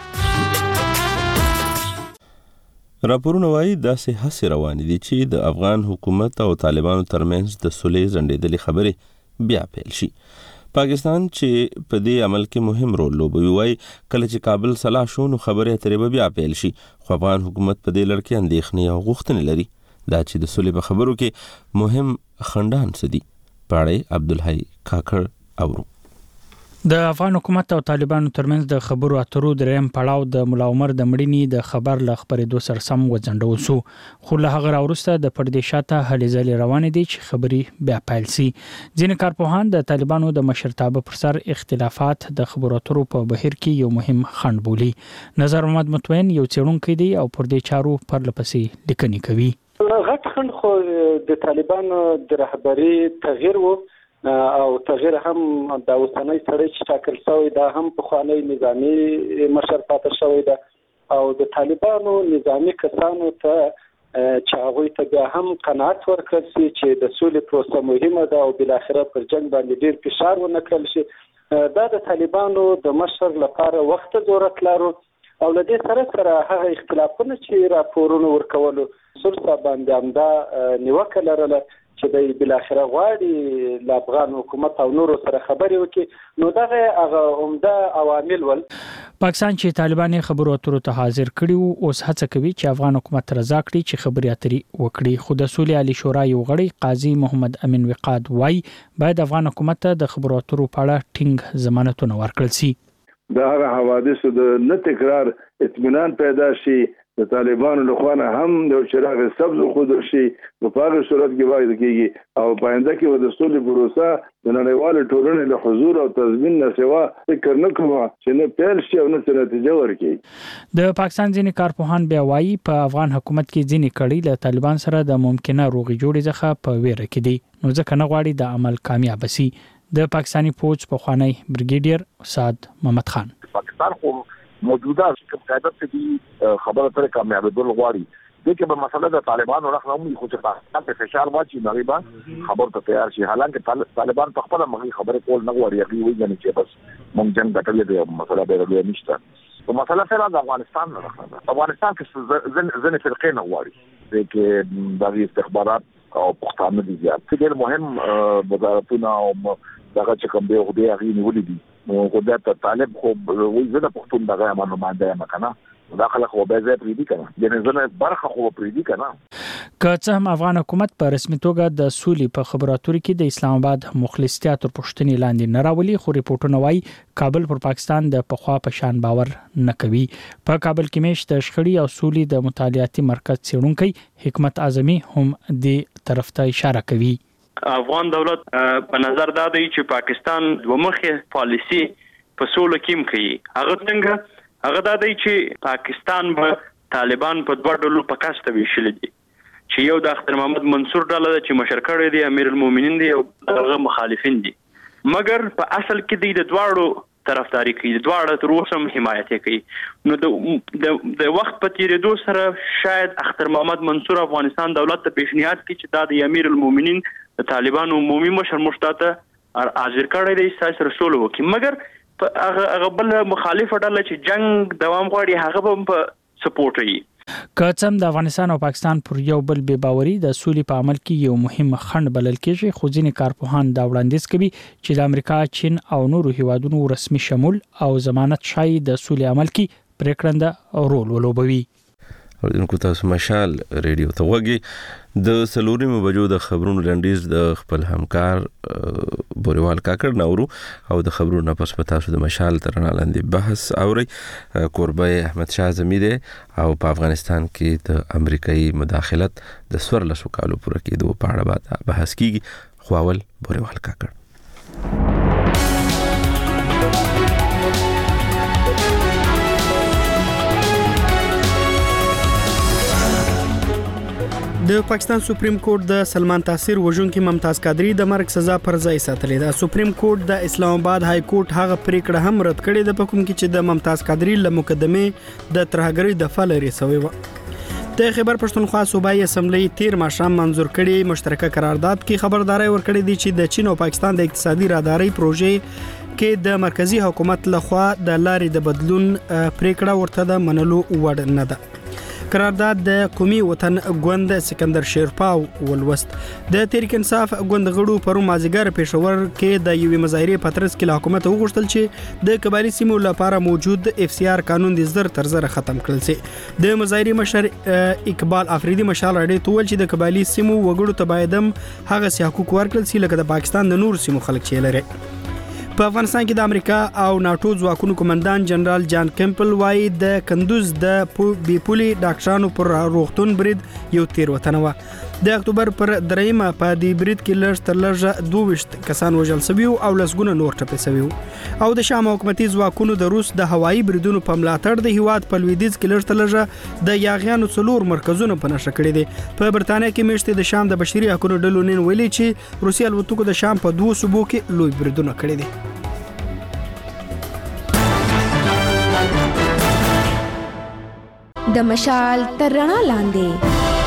راپورونه وایي داسې هڅې روانې دي چې د افغان حکومت او طالبانو ترمنځ د سولې ځنډېدلې خبرې بیا پیل شي. پاکستان چې په دې عمل کې مهم رول لوبوي وایي کله چې کابل سلا شو نو خبرې اترې به بیا پیل شي. خو افغان حکومت په دې لړ کې اندېښنې او غوښتنې لري دا چې د سولې په خبرو کې مهم خنډان څه دي. پاړې عبدالحی کاکړ اورو. د افغان حکومت او طالبانو ترمنځ د خبرو اترو دریم پړاو د ملا عمر د مړینې د خبر ل خبرېدو سره سم وځنډول شو. خو له هغه وروسته د پردې شاته هلې ځلې روانې دي چې خبرې بیا پیل شي. ځینې کارپوهان د طالبانو د مشرتابه پر سر اختلافات د خبرو اترو په بهیر کې یو مهم خنډ بولي. نظر محمد متوین یو څېړونکی دی او پر دې چارو پرلپسې لیکنې کوي. غټ خنډ خو د طالبانو د رهبري تغییر وو او تغییر هم د اوسنۍ سړی چې ټاکل شوی دا هم په خوانی نظامی مشر پاتې شوی دا او د طالبانو نظامی کسانو ته چې هغه ته بیا هم قناعت ورکړل شي چې د سولې پروسه مهمه ده او بل اخره پر جنگ باندې ډیر فشار ونکړل شي. دا د طالبانو د مشر لپاره وخت ضرورت لري او له دې سره هغه اختلافونه چې راپورونه ورکولو سرسه باندې همدا نیوکه لرله چې د بل اخره غواړي د افغان حکومت او نورو سره خبرې وکړي. نو دغه هغه عمده عوامل ول پاکستان چې طالبان خبرو اترو ته حاضر کړي وو اوس هڅه کوي چې افغان حکومت رضا کړي چې خبرې اترې وکړي. خو د سولې عالی شورا یو غړی قاضي محمد امین وقاد وای باید افغان حکومت ته د خبرو اترو په اړه ټینګ ضمانتونه ورکړل شي. دا هغه حوادث د نه تکرار اطمینان پیدا شي د طالبانو له خوا هم د چراغ سبز خود شي په هغه صورت کې وایي کېږي او پاینده کې د سولې پروسه د نړیوال ټولنې له حضور او تضمین نه سوا فکر نه کوم چې نه پیل شي او نه نتیجه ورکړي. د پاکستان ځینې کارپوهان بیا وایي په افغان حکومت کې ځینې کړي له طالبان سره د ممکنه روغي جوړې څخه په ویره کې دي نو ځکه نه غواړي د عمل کامیاب شي. د پاکستانی فوج په خوانی بریګیډیر استاد محمد خان پاکستان خو موجوده کوم قاعده دي خبره تر کامیابېدل غواړي دغه په مسله د طالبانو راخلم خو چې پاکستان په فشار واچي غریبا خبر ته تیار شي. حالانکه طالبان په خپل مخې خبره کول نه غواړي هغه وایي چې بس مونږ جنگ ګټلې دی مسله به له نشته. په مسله سره د افغانستان نه راخلم افغانستان کې ځنې فرقې نه غواړي چې د استخبارات او پښتانه دي زیات ډېر مهم وزارتونه او دغه چې کوم دی خو دې هغه نیولې دي نو خو دا طالب خو وایي زه د پښتون دغه نماینده یم کنه داخله خو به زه پریدي کنه یعنی زه برخه خو پریدي کنه. که څه هم افغان حکومت په رسمي توګه د سولې په خبرو اترو کې د اسلام آباد مخلصتیا تر پوښتنې لاندې نه راولي خو ریپورتونه وایي کابل پر پاکستان د پخوا په شان باور نه کوي. په کابل کې میشت د شخړې او سولې د مطالعاتي مرکز څېړونکی حکمت اعظمي هم دې طرف ته اشاره کوي. افغان دولت په نظر دا دی چې پاکستان دومخه پالیسی په سولو کې کوي. هغه څنګه هغه دا دی چې پاکستان به طالبان په دوه ډول په کاسته ویشل دي چې یو د اختر محمد منصور ډله چې مشر کړی دی امیر المؤمنین دی او هغه مخالفین دي مګر په اصل کې د دواړو طرفداري کوي د دواړو تر اوسه حمایت کوي. نو د وخت په تیریدو سره شاید اختر محمد منصور افغانستان دولت ته پیشنهاد کوي چې د امیر المؤمنین د طالبانو عمومي مشر مشتاته حاضر کړی دی ساس رسول وکي مګر هغه بل مخالف ډله چې جنگ دوام غواړي هغه په سپورټ کوي. که څم د افغانستان او پاکستان پر یو بل بې باوري د سولې په عمل کې یو مهم خنډ بلل کېږي خو ځینې کارپوهان دا وړاندیز کوي چې د امریکا، چین او نورو هیوادونو رسمي شمول او ضمانت شای د سولې عمل کې پریکړنده رول ولوبوي. اوریدونکو تاسو مشال ریډیو ته وګورئ. د سلورمو بجو د خبرونو لنډیز د خپل همکار بوریوال کاکړ نورو او د خبرونو نه پس تاسو د مشال ترانه لاندې بحث اوري. قربای احمد شاه زمي دی او په افغانستان کې د امریکایي مداخلت د 14 کالو پوره کېدو په اړه بحث کیږي. خواول بوریوال کاکړ. د پاکستان سپریم کورټ د سلمان تاثیر وژونکي ممتاز قادری د مرګ سزا پر ځای ساتلې ده. سپریم کورټ د اسلام آباد های کورټ هغه پریکړه هم رد کړې ده په کوم کې چې د ممتاز قادری له مقدمه د ترهګری دفاع لري سوی و. د خیبر پښتونخوا صوبایي اسمبلی تیر ماښام منظور کړي مشترکه قرارداد کې خبرداري ورکړې دي چې د چین او پاکستان د اقتصادي راداري پروژې کې د مرکزی حکومت لخوا د لارې د بدلون پریکړه ورته د منلو وړ نه ده. قرارداد د قومي وطن ګوند سکندر شیرپاو ولوست. د تحریک انصاف ګوند غړو پرون مازیګر پېښور کې د یوې مظاهرې پترس کې له حکومت وغوښتل چې د قبایلی سیمو لپاره موجود FCR قانون د زر تر زر ختم کړل شي. د مظاهرې مشر اقبال افریدي مشال راډیو ته ویل چې د قبایلی سیمو وګړو ته باید هغه سي حقوق ورکړل شي لکه د پاکستان د نور سیمو خلک چې لري. په افغانستان کې د امریکا او ناتو ځواکونو کمانډان جنرال جان کیمپل وايي د کندوز د بیپولي ډاکټرانو پر روغتون برید یو تیروتنه و. د اکتوبر پر 3 په دې برید کې لږ تر لږه 22 کسان وژل شوي او لسګونه نور ټپي شوي او د شام حکومتي ځواکونو د روس د هوایي بریدونو په ملاتړ د هیواد په لویدیځ کې لږ تر لږه د یاغیانو څلور مرکزونه په نشه کړي دي. په برتانیا کې میشته د شام د بشري حقوقو ډلو نن ویلي چې روسیا الوتکو د شام په 2 صوبو کې لوی بریدونه کړي دي. د مشال تر رڼا لاندې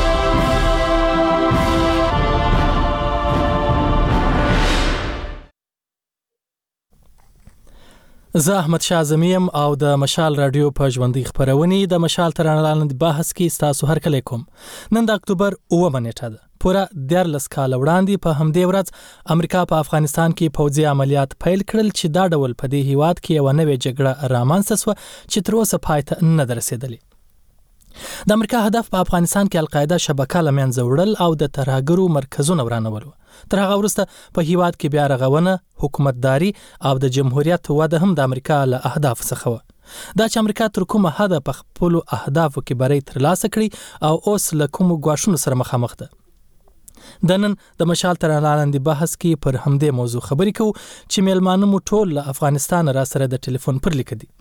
زه احمد شاه زمیم او د مشال رادیو په ژوندۍ خبرونه د مشال تر رڼا لاندې بحث کې تاسو هر کله کوم. نن د اکتوبر 9 نیټه ده. پورا 14 کال وړاندې په همدې ورځ امریکا په افغانستان کې پوځي عملیات پیل کړل چې دا ډول په دې هیواد کې یو نوې جګړه رامنځته شوه چې تر اوسه پای ته نه رسیدلې. د امریکا هدف په افغانستان کې القاعده شبکه لمنځه وړل او د ترهګرو مرکزونه ورانول. تر هغه وروسته په هیواد کې بیا رغونه، حکومتداري او د جمهوریت وده هم د امریکا له اهداف څخه و. دا چې امریکا تر کومه حده په خپل اهدافو کې بری ترلاسه کړي او اوس له کوم غواړو سره مخامخ ده. د نن د مشال تر لاندې بحث کې پر همدې موضوع خبرې کوو چې میلمانه مو ټول له افغانستان را سره د ټلیفون پر لیک دي.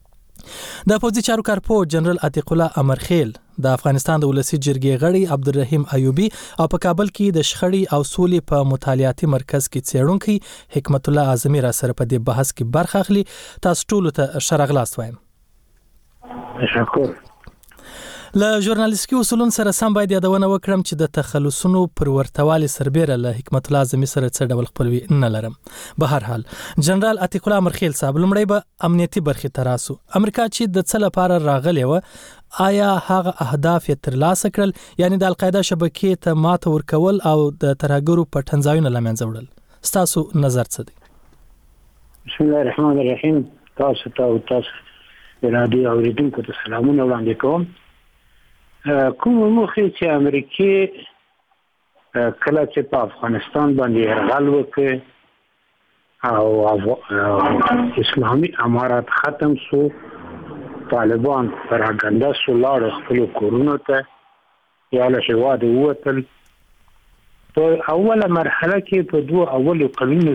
د پوځي چارو کارپو جنرال عتیق الله امرخیل، د افغانستان د ولسی جرګې غړي عبدالرحیم ایوبی او په کابل کې د شخړې او سولې په مطالعاتي مرکز کې څېړونکی حکمت الله اعظمي را سره په دې بحث کې برخه اخلي. تاسو ټول ته شرغلاست وایم. تشکر. له ژورنالیستي اصولونو سره سم باید یادونه وکړم چې د تخلصونو پر ورتوالي سربېره له حکمت الله اعظمي سره څه ډول خپلوي نه لرم. به هر حال جنرال عتیق الله امرخیل صاحب، لومړی به امنیتي برخې ته راسو. امریکا چې د څه لپاره راغلی و، آیا هغه اهداف یې ترلاسه کړل، یعنی د القاعده شبکې ته ماته ورکول او د ترهګرو په ټنځایونه لمنځه وړل؟ ستاسو نظر څه دی؟ بسم الله الرحمن الرحیم. تاسو ته او تاسو د رادیو اوریدونکو ته سلامونه وړاندې کوم. کوم موخه چې امریکای کله چې په افغانستان باندې یرغل وکړ او اسلامي امارات ختم شو، طالبان پراګندا سولار خپل کورونو ته یا له هیواد ووتل. په اوله مرحله کې په دوه اولو کلونو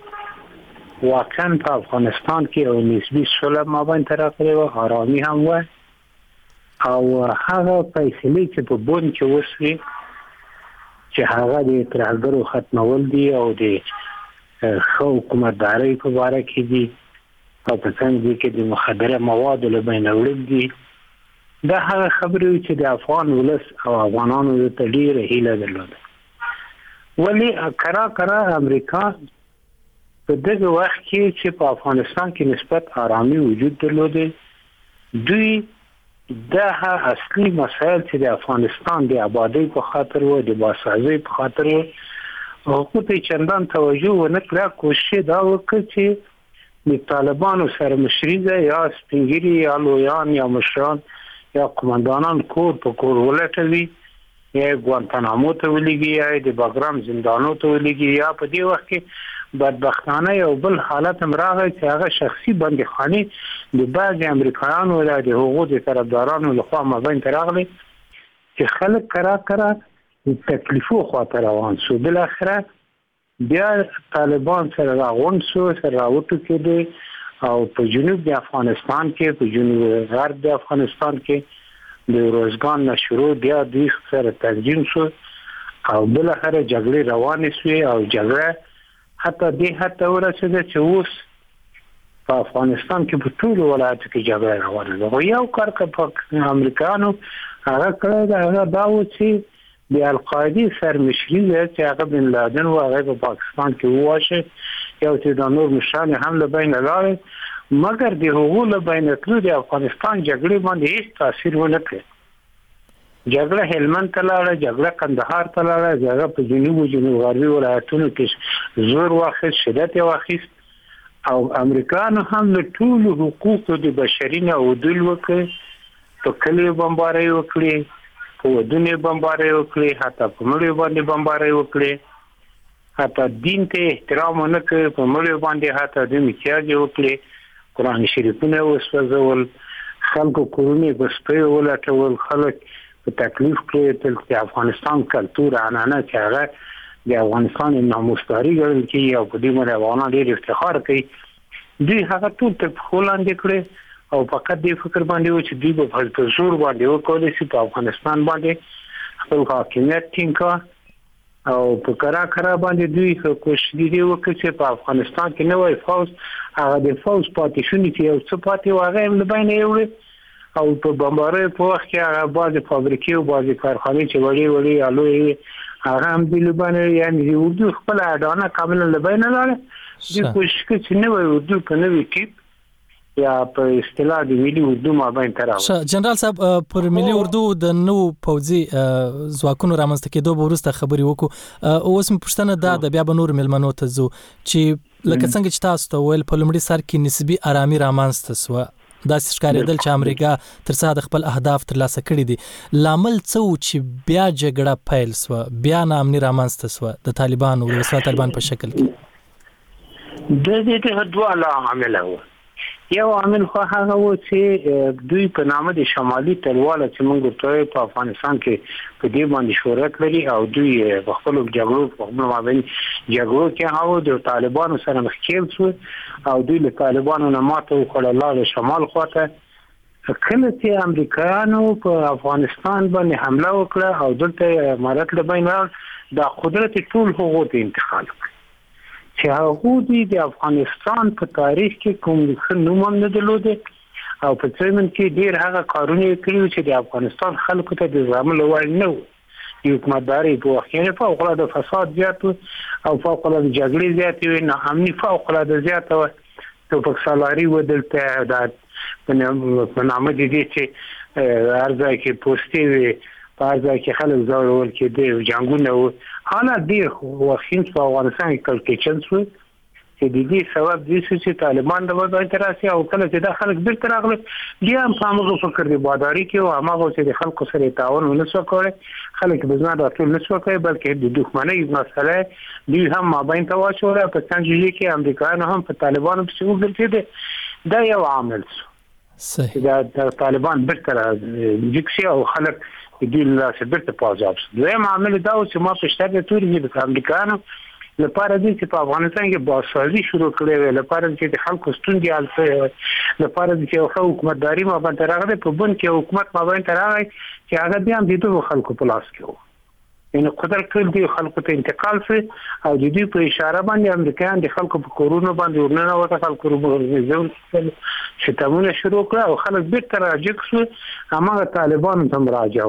کې واقعا په افغانستان کې او نسبی صلح مابین ترقی و آرامی هم و او هغه فیصله چې په بون کې وشوي چې هغه د ترهګرو ختمول دي او د حکومتداري په اړه کې دي او په څنګه کې د مخدره موادو له بین وړل دي. دا هغه خبرې چې د افغان ولس او افغانانو ته ډېره هیله درلوده. ولی کرا امریکا په دغه وخت کې چې په افغانستان کې نسبت آرامي وجود درلوده، دوی دا اصلي مسائل چې د افغانستان د آبادی په خاطر و، د باسازی په خاطر و، حکومت چندان توجه ونه کړه. کوشش دا وکړ چې د طالبانو سره مشري ده یا سپینګیري یا لویان یا مشران یا قومندانان کور په کور ولټوي یا ګوانتانامو ته ولېږي یا د باګرام زندانو ته ولېږي یا په دې وخت کې بدبختانه یو بل حالت هم راغی چې هغه شخصي بندیخانې د بعضې امریکایانو یا د هغو د طرفدارانو لخوا مابین ته راغلی چې خلک کرا د تکلیفو خواته روان سو. بالاخره بیا طالبان سره راغونډ سو، سره راوټوکېدی او په جنوب د افغانستان کې، په جنوب غرب د افغانستان کې د روزګان نه شروع بیا دوی سره تنظیم سو او بالاخره جګړې روانې سوې او جګړه حتی دې حتی ورسېده چې اوس په افغانستان کې په ټولو ولایتو کې جګړه روانه ده. خو یو کار که په امریکایانو هغه کړی ده هغه دا و چې د القاعدې سرمشري ده چې هغه بن لادن و هغه په پاکستان کې وواشه یا چې دا نور مشران هم له بینه لاړل، مګر د هغو له بینه تلو د افغانستان جګړې باندې هیڅ تاثیر ونه کړی. جګړه هلمند ته لاړه، جګړه کندهار ته لاړه، جګړه په جنوب او جنوب غربي ولایتونو کې زور واخیست، شدت یې واخیست او امریکایانو هم له ټولو حقوقو د بشري نه عدول وکړ، په کلیو بمبارۍ وکړي، په ودونو بمبارۍ وکړي، حتی په مړیو باندې بمبارۍ وکړي، حتی دین ته احترام ونه کړ، په مړیو باندې حتی د امتیاز وکړي، قرآن شریفونه وسوځول، خلکو کورونه په سپیو ولټول، خلک په تکلیف کې د افغانستان کلتور عنعنه چې هغه د افغانستان ناموسداري ګڼل کېږي او په دې باندې افغانان ډېر افتخار کوي. دوی هغه ټول تر پښو لاندې کړی او فقط دې فکر باندې و چې دوی به په زور باندې وکولی شي په افغانستان باندې خپل حاکمیت ټینګ کړه او په کرا باندې دوی کوشش دې وکړي چې په افغانستان کې نوی فوج، هغه د فوج پاتې شوني چې یو څه پاتې و هغه هم له بینه یوړي او په بمبارۍ په وخت کې هغه بعضې فابریکې او بعضې کارخانې چې وړې یا لویې هغه هم د لبنان یعنې د اردو خپله اډانه کاملا له بینه لاړه. دوی کوشش کوي چې نوی اردو په نوي ټیپ یا په اصطلاح د ملي اردو مابین ته راوړي. جنرال صاحب پر ملي اردو د نوو پوځي ځواکونو رامنځته کېدو به وروسته خبرې وکړو. اوس مې پوښتنه دا ده، بیا به نور مېلمنو ته ځو چې لکه څنګه چې تاسو ته وویل په لومړي سر کې نسبي ارامي رامنځته سوه، داسې ښکارېدل چې امریکا تر څه د خپل اهداف ترلاسه کړي دي. لامل څه و چې بیا جګړه پیل سوه، بیا ناامني رامنځته سوه د طالبانو د وسله طالبان په شکل کې؟ د دې دوه عامل وو. یو عامل خو هغه و چې دوی په نامه د شمالي تلواله چې موږ ورته په افغانستان کې په دې باندې شهرت لري او دوی په خپل جګړو په خپل مابین جګړو کې هغه د طالبانو سره مخ کېل شو او دوی له طالبانو نه ماته وکړه لاړ شمال خواته. کله چې امریکایانو په افغانستان باندې حمله وکړه او دلته امارات له بین راغل، دا قدرت ټول هغو ته انتقال کړ چې هغه د افغانستان په تاریخ کې کوم ښه نوم هم نه درلوده او په څرمن کې ډیر هغه کارونه کړي چې د افغانستان خلکو ته د زغمل وړ نه وو. د حکومتداري په وخت کې فوق العاده فساد زیات او فوق العاده جګړې زیاتې وي، ناامني فوق العاده زیاته وه، توپک سالاري و دلته د په نامه د دې چې هر ځای کې پوستې وي، په هر ځای کې خلک ځورول کېدې او جنګونه وو. حالات ډېر وخت په افغانستان کې کړکېچن شو چې د دې سبب دې چې طالبان د وضعیت راسي او کله چې دا خلک بیرته راغلل بیا هم هغه فکر دی باداري کې او هغه چې د خلکو سره تعاون ونه شو کولی، خلک به ځان راټول نه شو کولی، بلکې د دښمنۍ مسله دوی هم مابین ته واچوله. په سنجلي کې امریکایانو هم په طالبانو پسې وګرځېدل. دا یو عامل شو چې د طالبان بیرته جګ شي او خلک دوی له بیرته پازاب شو. دویم عامل دا و چې ما پېشتر د تورې د امریکایانو لپاره دې چې په افغانستان کې بازسازي شروع کړې وې، لپاره چې د خلکو ستونزې حل شوې، لپاره چې یو ښه حکومتداري مابین ته راغلی، په بن کې حکومت مابین ته راغی چې هغه بیا هم د دغو خلکو په لاس کې و. یعنې قدرت ټول دې خلکو ته انتقال شو او د دوی په اشاره باندې امریکایان د خلکو په کورونو باندې ورننوته، خلکو شتمونه شروع کړه او خلک بیرته راجګ شو، هماغه طالبانو ته مراجعه وشوه.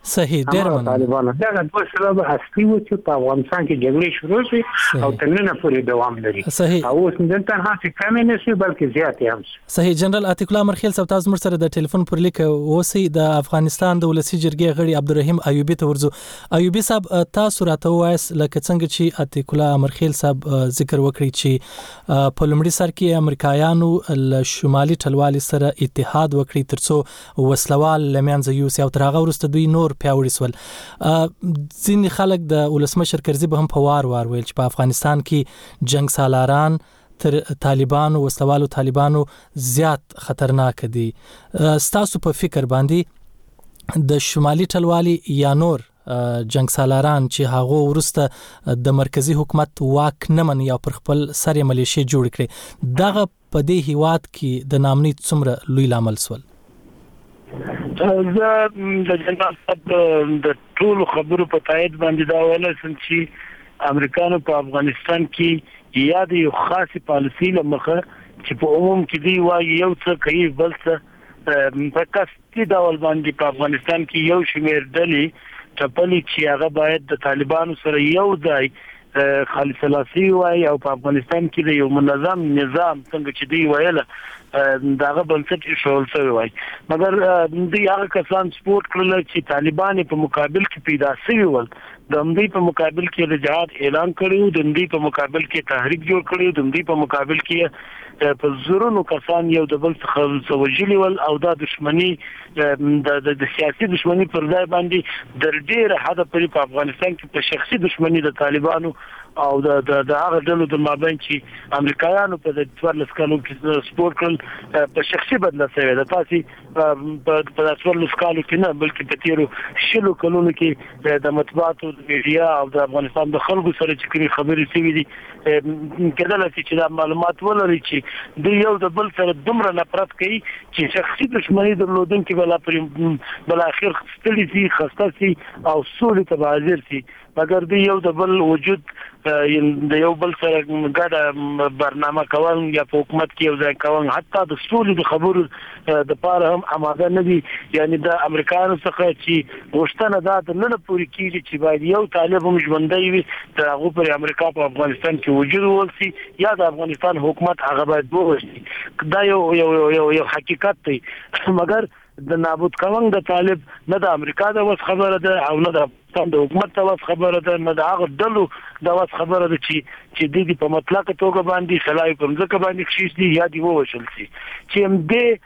صحیح ډیر مننه. طالبانو دا د سبب اصلي و چې په افغانستان کې جګړې شروع شي او تر نن پورې دوام لري. صحیح. او اوس نن ته هڅه کمې نه شي بلکې زیاتې هم. صحیح. جنرال عتیق الله مرخیل صاحب تاسو مر سره د ټلیفون پر لیک اوسئ. د افغانستان د ولسی جرګې غړي عبدالرحیم ایوبی ته ورځو. ایوبی صاحب تاسو راته وایس لکه څنګه چې عتیق الله مرخیل صاحب ذکر وکړي چې په لومړي سر کې امریکایانو له شمالي ټلوالې سره اتحاد وکړي ترڅو وسلوال لمنځه یوسي او تر هغه وروسته دوی نور پیاوړي سول. ځینې خلک د ولسمشر کرزي به هم په وار ویل چې په افغانستان کې جنگ سالاران تر طالبانو وسلوالو طالبانو زیات خطرناک دي. ستاسو په فکر باندې د شمالي ټلوالې یا نور جنگ سالاران چې هغه ورسته د مرکزی حکومت واک نه مني او پر خپل سر ملیشي جوړ کړي دغه په دې هیواد کې د نامنیت څومره لوی لامل سول؟ زه د جنرال صاحب د ټول خبرو په تایید باندې دا ویل سم چې امریکانو په افغانستان کې یا د یو خاصه پالیسي لمخه چې په عموم کې دی وايي یو څه کوي بل څه په کاستي ډول باندې په افغانستان کې یو شمېر ډلې ټپلې چې هغه باید د طالبانو سره یو ځای خالص سلاسي وای او په افغانستان کې د یو منظم نظام څنګه چې دی ویل داغه بنسټ شول شوی وای مګر دوی هغه کسان سپورټ کړل چې طالبان په مقابل کې پیدا شوی ول د دوی په مقابل کې د جهاد اعلان کړو د دوی په مقابل کې تحریک جوړ کړو د دوی په مقابل کې په زورونو کسان یو د بل څخه وجلی ول او دا دښمنی د سیاسي دښمنی پر ځای باندې د ډېر حد پورې په افغانستان کې په شخصي دښمنی د طالبانو او د هغه ډلو د مابین چې امریکایانو په د 14 کالو کې سپورټ کړل په شخصي بدله شوی د تاسو په 14 کالو کې نه بلکې په تیرو شلو کلونو کې د مطبوعاتو د میډیا او د افغانستان د خلکو سره چې کومې خبرې شوې دي کله چې دا معلومات ولري چې د یو د بل سره دومره نفرت کوي چې شخصي دښمنی درلودونکي بل اخر ستړي سي خسته سي او سولې ته حاضر سي مګر دی یو د بل وجود د یو بل سره ګډه برنامه کول یا په حکومت کې یو ځای کول حتی د سولې د خبرو د پاره هم اماده نه دي یعنی د امریکایانو څخه چې غوښتنه ده نه پوری کیږي چې باید یو طالب هم ژوندۍ وي تر هغه پر امریکا په افغانستان کې وجود ولسي یا د افغانستان حکومت هغه باید ووځي دا یو حقیقت دی مګر د نابود کول د طالب نه د امریکا د وس خبره ده او نه د د حکومت د وس خبره ده نه د هغه ډلو د وس خبره ده چې د دې په مطلق توګه باندې خلای په ځکه باندې خشيش دي یا دی ووشل سي چې هم دې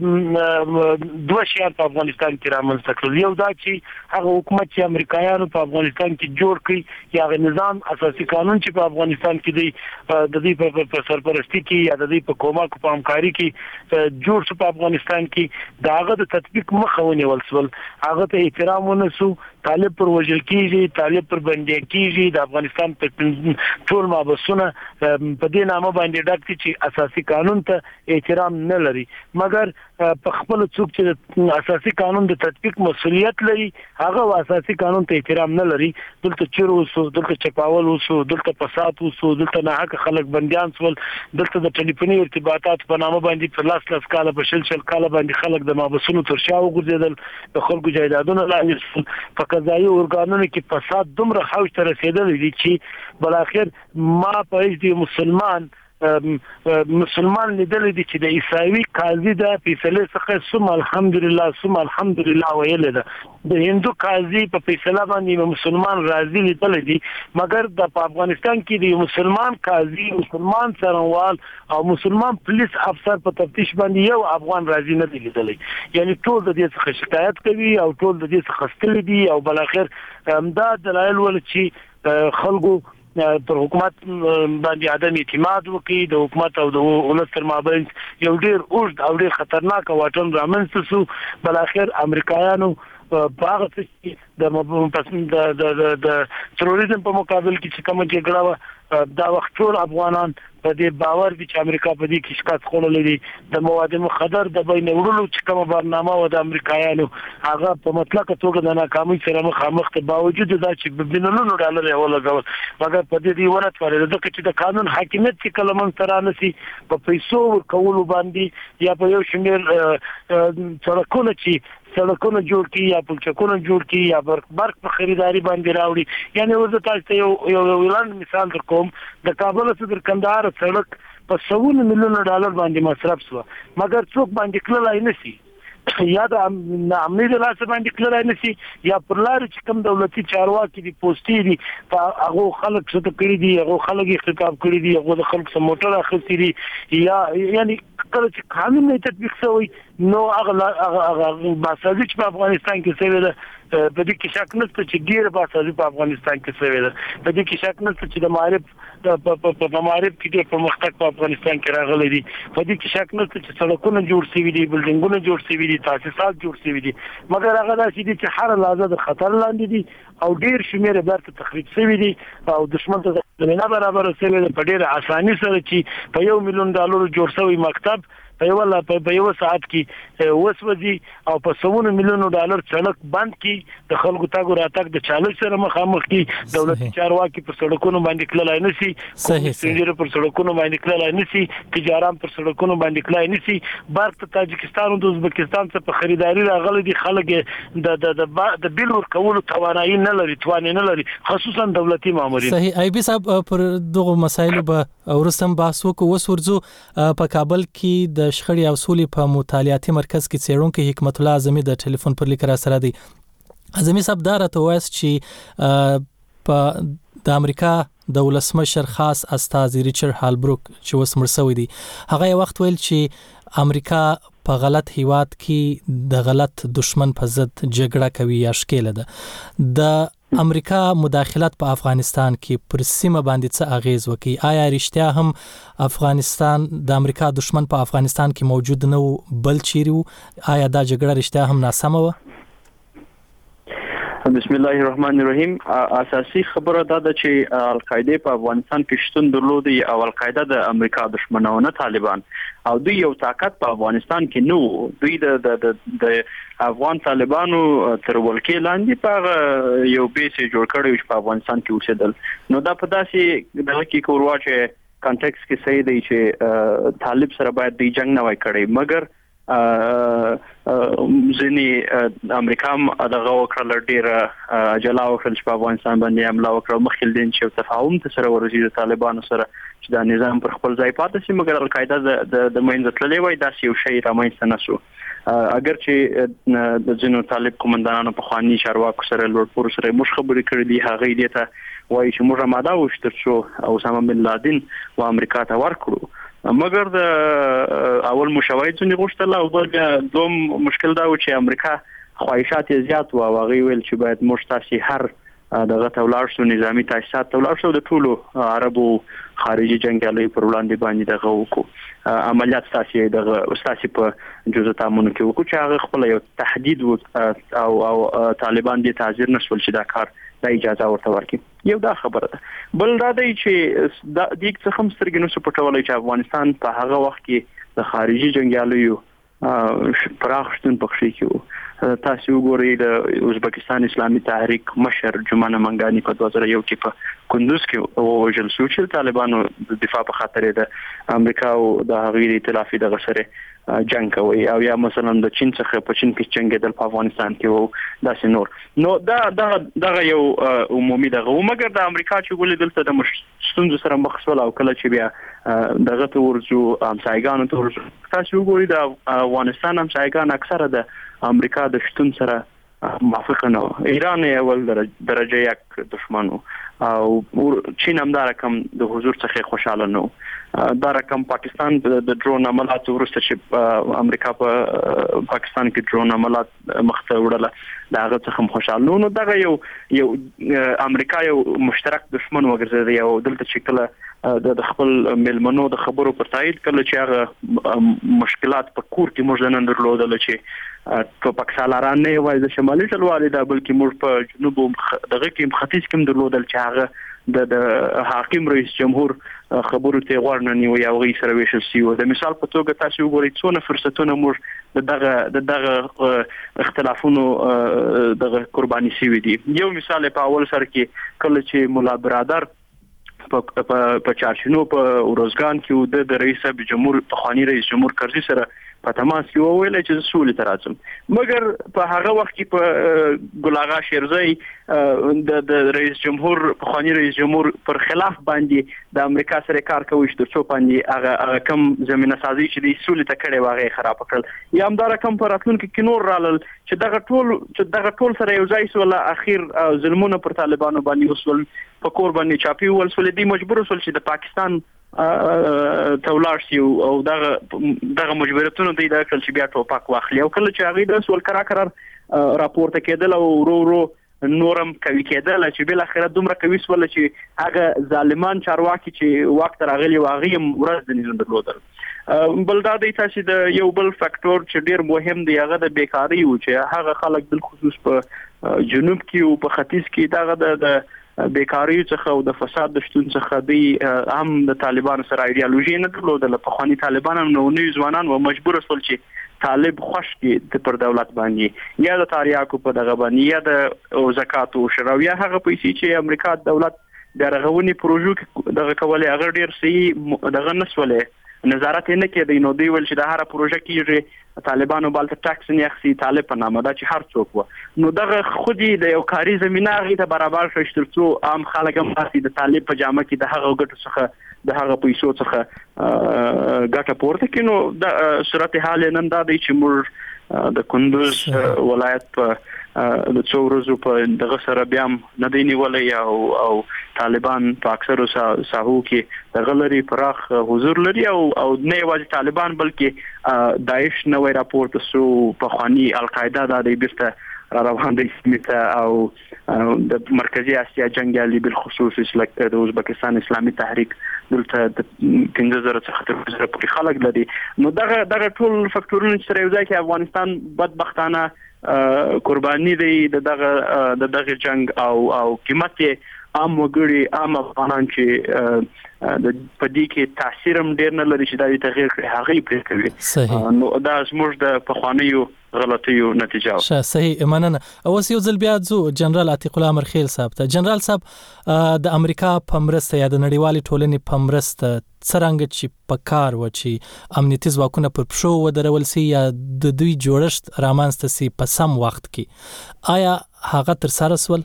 دوه شیان په افغانستان کې رامنځته کړل یو دا چې هغه حکومت چې امریکایانو په افغانستان کې جوړ کړی یا نظام اساسي قانون چې په افغانستان کې دی د دې په سرپرستی کې یا د دې په کومک په همکاري کې جوړ شو په افغانستان کې داغه د تطبیق مخه ونیول سول هغه ته احترام ونسو طالب پر وژل کیږي طالب پر بندي کیږي د افغانستان په ټول مابسونه په دې نامه باندې ډاک چې اساسي قانون ته احترام نه لري مګر په خپل څوک چې اساسي قانون د تطبیق مسؤلیت لري هغه اساسي قانون ته احترام نه لري دلته چیرې وسو دلته چپاول وسو دلته فساد وسو دلته نه حق خلک بنديان سول دلته د ټلیفوني ارتباطات په نامه باندې په لاس کاله په شل کاله باندې خلک د مابسونو تر شا وګرځیدل د خلکو جایدادونه لاندې په قضایي ارګانونو کې فساد دومره حوج ته رسیدلی دی چې بل اخر ما په دې مسلمان لیدل دي چې د عیسوي قاضي د فیصله څخه ثم الحمدلله ویل ده د هندو قاضي په فیصله باندې مسلمان راضي لیدل دي مګر د افغانستان کې د مسلمان قاضي مسلمان څارنوال او مسلمان پولیس افسر په تفتیش باندې یو افغان راضي نه لیدل یعنی ټول د دې څخه شکایت کوي او ټول د دې څخه ستل دي او بل اخر دا دلایل ول چې خلکو پر حکومت باندې عدم اعتماد وکړي د حکومت او د ولس تر مابین یو ډیر اوږد او ډیر خطرناک واټن رامنځته شو بل اخر امریکایانو په هغه چې د تروریزم په مقابل کې چې کوم جګړه دا وخت ټول افغانان په دې باور دي چې امریکا په دې کې شکایت خوللې دي د مواد مخدر د بین وړلو چې کومه برنامه و د امریکایانو هغه په مطلق توګه د ناکامۍ سره مخامخ ته باوجود دا چې بینونو ډالر یې ولګول مګر په دې ورته ورته ځکه چې د قانون حاکمیت چې کلمن تر نسی په پیسو کولو باندې یا په یو شمېر سرکونه چې سړکونه جوړ کړي یا پلچکونه جوړ کړي یا برق په خریداري باندې راوړي. یعنی اوس تاسو ته یو لاندې مثال درکوم. د کابل څخه تر کندهار سړک په 100 میلیون ډالر باندې مصرف شو مګر څوک باندې کړلای نشي یا د امنیت لاس باندې کړلای نشي یا پر لار چې کوم دولتي چارواکي دي پوسټي دي هغه خلک څه کړی دي هغه خلک خطاب کړی دي هغه د خلک سم موټر اخیستي دي یا یعنی کله چې قانون نه تطبیق شوی نو هغه باسازي چې په افغانستان کې څه ویل په دې کې شک نشته چې ډیر باسازي په افغانستان کې څه ویل په دې کې شک نشته چې د معارف په معارف کې د پرمختګ په افغانستان کې راغلي دي په دې کې شک نشته چې سړکونه جوړ شوي دي بلډینګونه جوړ شوي دي تاسیسات جوړ شوي دي مګر هغه داسې دي چې هر لحظه د خطر لاندې دي او ډیر شمیر برته تخریب شوي دي او دشمن ته زمينه برابر شوی ده په ډیره اساني سره چې په $1 ملیون جوړ شوی مکتب په یو ساعت کې وسوځي او په 100 میلیون ډالر سړک بند کی د خلکو تاګو راتګ د چالش سره مخامخ کی دولتي چارواکي پر سړکونو باندې کلای نشي صحیح پر سړکونو باندې کلای نشي تجارت پر سړکونو باندې کلای نشي برق تاجکستان او ازبکستان څخه په خریداري راغلي دي خلک د بیل ورکولو توانایي نه لري خصوصا دولتي مامورین. صحیح ای بي صاحب پر دغه مسایلو به ورستم بحث وکړو. اوس ورځو په کابل کې د شخړې او سولې په مطالعاتي مرکز کې څېړونکی حکمت الله اعظمي د ټلیفون پر لیک را سره دی. اعظمي صاحب دا راته وایي چې په د امریکا د ولسمشر خاص استازي ریچارډ هالبروک چې اوس مړ شوی دی هغه یو وخت ویل چې امریکا په غلط هیواد کې د غلط دشمن په ضد جګړه کوي یا شکیله ده. د امریکا مداخلت په افغانستان کې پر سیمه باندې څه اغیز وکي؟ آیا رښتیا هم افغانستان د امریکا دشمن په افغانستان کې موجود نه و بل چیرې و؟ آیا دا جګړه رښتیا هم ناسمه و؟ بسم الله الرحمن الرحیم. اساسي خبره دا ده چې القاعده په افغانستان کې شتون درلودي او القاعده د امریکا دشمنانه طالبان او دوی یو طاقت په افغانستان کې نو دوی د افغان طالبانو تر ولکې لاندې په یو بیس جوړ کړی چې په افغانستان کې اوسېدل نو دا په داسې دغه کې کورواچه کانټیکس کې صحیح دی چې طالب سره باید د جنگ نه وای کړی مګر ځینی امریکا دغه وکړه ډیره جلا وکړل چې په افغانستان باندې حمله وکړه مخکې دین چې تفاهم ته سره ورسېد طالبانو سره چې دا نظام پر خپل ځای پاتې شي مګر القاعده د منځ تللې وای دا یو شی رامنځته نشو. اگر چې د جنو طالب قومندانانو په خواني چارواکو سره لوړپور سره مش خبرې کړې دي هغه دې ته وایي چې موږ ماده وشتر شو اسامه بن لادن و امریکا ته ورکړو مګر د اول مشاورین څخه غوښتل او بل دوم مشکل دا و چې امریکا خواهشات زیات و او غوي ویل چې باید مشتاسي هر دغه تولار شو نظامی تاسیسات تولار شو د ټولو عربو خارجي جنگیالي پر وړاندې باندې دغه وکړو عملیات تاسي دغه استاسي په جزء تامن کې وکړو چې هغه خپل یو تهدید او طالبان دې تعذير نشول چې دا کار د اجازه ورته ورکړي یو دا خبره ده. بل دا دی چې د دې څخه هم سترګې نشو پټولای چې افغانستان په هغه وخت کې د خارجي جنگیالیو پراخ شتون پکې کېو. تاسو وګورئ د ازبکستان اسلامي تحریک مشر جمانه منګانی په 2001 کې په کندوز کې وژل شو چې طالبانو د دفاع په خاطر د امریکا او د غیر ائتلافي د غسره جنگ کوي او یا مثلا د چین څخه په چین کې جنگ د افغانستان کې وو داسې نور نو دا یو عمومي دغه مګر د امریکا چې ولې دلته د ستونزو سره مخ شول او کله چې بیا دغه ته ورځو همسایګانو ته ورځو تاسو وګورئ د افغانستان همسایګان اکثره د امریکا د شتون سره موافق نه ایران اول درجه یک دشمنو او چین هم دا رقم د حضور څخه خوشاله نه دا رقم پاکستان د ډرون عملیات ورسته چې امریکا په پاکستان کې ډرون عملیات مخته وړله دا هغه څخه خوشاله نو دا یو امریکا یو مشترک دشمن وګرځي او دلته چې کله د خپل ملمنو د خبرو پر تایید کله چې هغه مشکلات په کور کې موږ نن درلودل چې په پاکستان نه وایي د شمالي ټلوالې دا بلکې موږ په جنوب دغه کې ختیځ کې درلودل چې هغه د حاکم رئیس جمهور خبرو ته ورننی او یو غي سره ویشل سی او د مثال په توګه تاسو وګورئ څونه فرصتونه موږ دغه اختلافونو دغه قرباني شوي دي. یو مثال په اول سر کې کله چې مولا برادر په چارشنو په روزګان کې د رئیس جمهور خواني رئیس جمهور کرزي سره په تماس کې وویل چې سولې ته راځم. مګر په هغه وخت کې په ګل آغا شیرزی د رئیس جمهور پخوانی رئیس جمهور پر خلاف باندې د امریکا سره کار کوي چې څو باندې هغه کم زمينه سازي چې د سولې ته کړي واغې خراب کړل یا هم دا رقم پر راتلونکو کې نور رالل چې دغه ټول سره یو ځای سول اخیر ظلمونه پر طالبانو باندې وسول په کور باندې چاپی ول دي مجبور وسول چې د پاکستان تولار شي او دغه مجبورتونه دی د کل چې بیا ټوپک واخلي او کله چې هغه د سول قرار راپورته کېدل او ورو نورم کوي کېدل چې بل اخرت دومره کوي سول چې هغه ظالمان چارواکي چې وخت راغلي واغیم ورځ د نظام درلودل بل دا دی چې د یو بل فاکټور چې ډیر مهم دی هغه د بیکاری او چې هغه خلک بل خصوص په جنوب کې او په ختیځ کې دغه د بیکاری څخه او د فساد د شتون څخه دی هم د طالبان سره ایدئولوژي نه درلودل. په خواني طالبان هم نو ځوانان و مجبور شول چې طالب خوش کې پر دولت باندې یا د تاریاکو په دغه باندې یا د زکات او شراویه هغه پیسې چې امریکا دولت د رغونی پروژو دغه کولې هغه ډیر سي دغه نسولې نظارت نه کېدی نو دی ول چې د هر پروژه کې طالبانو بالته ټاکس نه اخسي طالب په نامه دا چې هر څوک و نو دغه خودي د یو کاری زمينه غي ته برابر شوي ترڅو عام خلک هم پاتې د طالب په جامه کې د هغه ګټو څخه د هغه پیسو څخه ګټه پورته کینو د صورت حال نن دا دی چې موږ د کندوز ولایت په د څو ورځو په دغه سره بیا نه دی نیولې او طالبان په اکثرو ساحو کې د غلري پراخ حضور لري او نه یوازې طالبان بلکې داعش نوې راپورته سو په خواني القاعده د بیرته روان دي سمیته او د مرکزی اسیا جنگیالي بل خصوص د ازبکستان اسلامي تحریک دلته د 15000 څخه تر 2000 پورې خلک لري نو دغه ټول فاکټورونه چې سره یو ځای کې افغانستان بدبختانه قرباني دی دغه جنگ او قیمت عام وګړي عام افغانان چې د پدې کې تاثیر هم ډیر نه لري چې دا تغیر کړي هغه پرې کوي نو دا زموږ د پخوانیو غلطیو نتیجه صحیح مننه اوس یو ځل بیا ځو جنرال عتیق الله مرخیل صاحب ته جنرال صاحب د امریکا په مرسته یا د نړیوالې ټولنې په مرسته څرنګه چې په کار و چې امنیتي ځواکونه پر پښو ودرول سي یا د دوی جوړښت رامنځته سي په سم وخت کې آیا هغه تر سره سول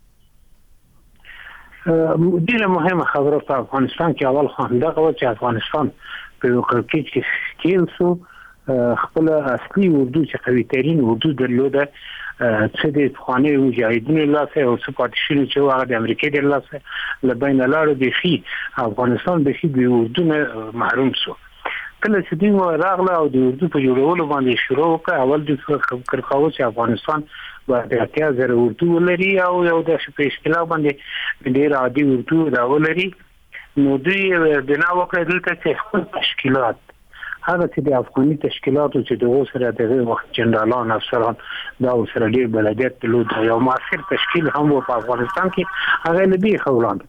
ډیره مهمه خبره په افغانستان کې اول خو همدغه و چې افغانستان په یو کرکټ کې کېل سو خپل اصلي اردو چې قوي ترين اردو درلوده چې د افغاني مجاهدینو لاسه او سپارټیشن چې هغه د امریکا د لاسه لبین لاړو د خي افغانستان د خي د اردو نه محروم شو کله چې دوی راغله او د اردو په جوړولو باندې شروع وکړ اول د کرکاو چې افغانستان باندې اتیا زره اردو لري او یو د شپېشتلا باندې ډېر عادي اردو راولري نو دوی بنا وکړه دلته چې خپل تشکیلات هغه چې د افغاني تشکیلاتو چې دغه سره دغه وخت جنرالان افسران دا سره ډېر بلدیت درلود یو معاصر تشکیل هم په افغانستان کې هغه لبي خوران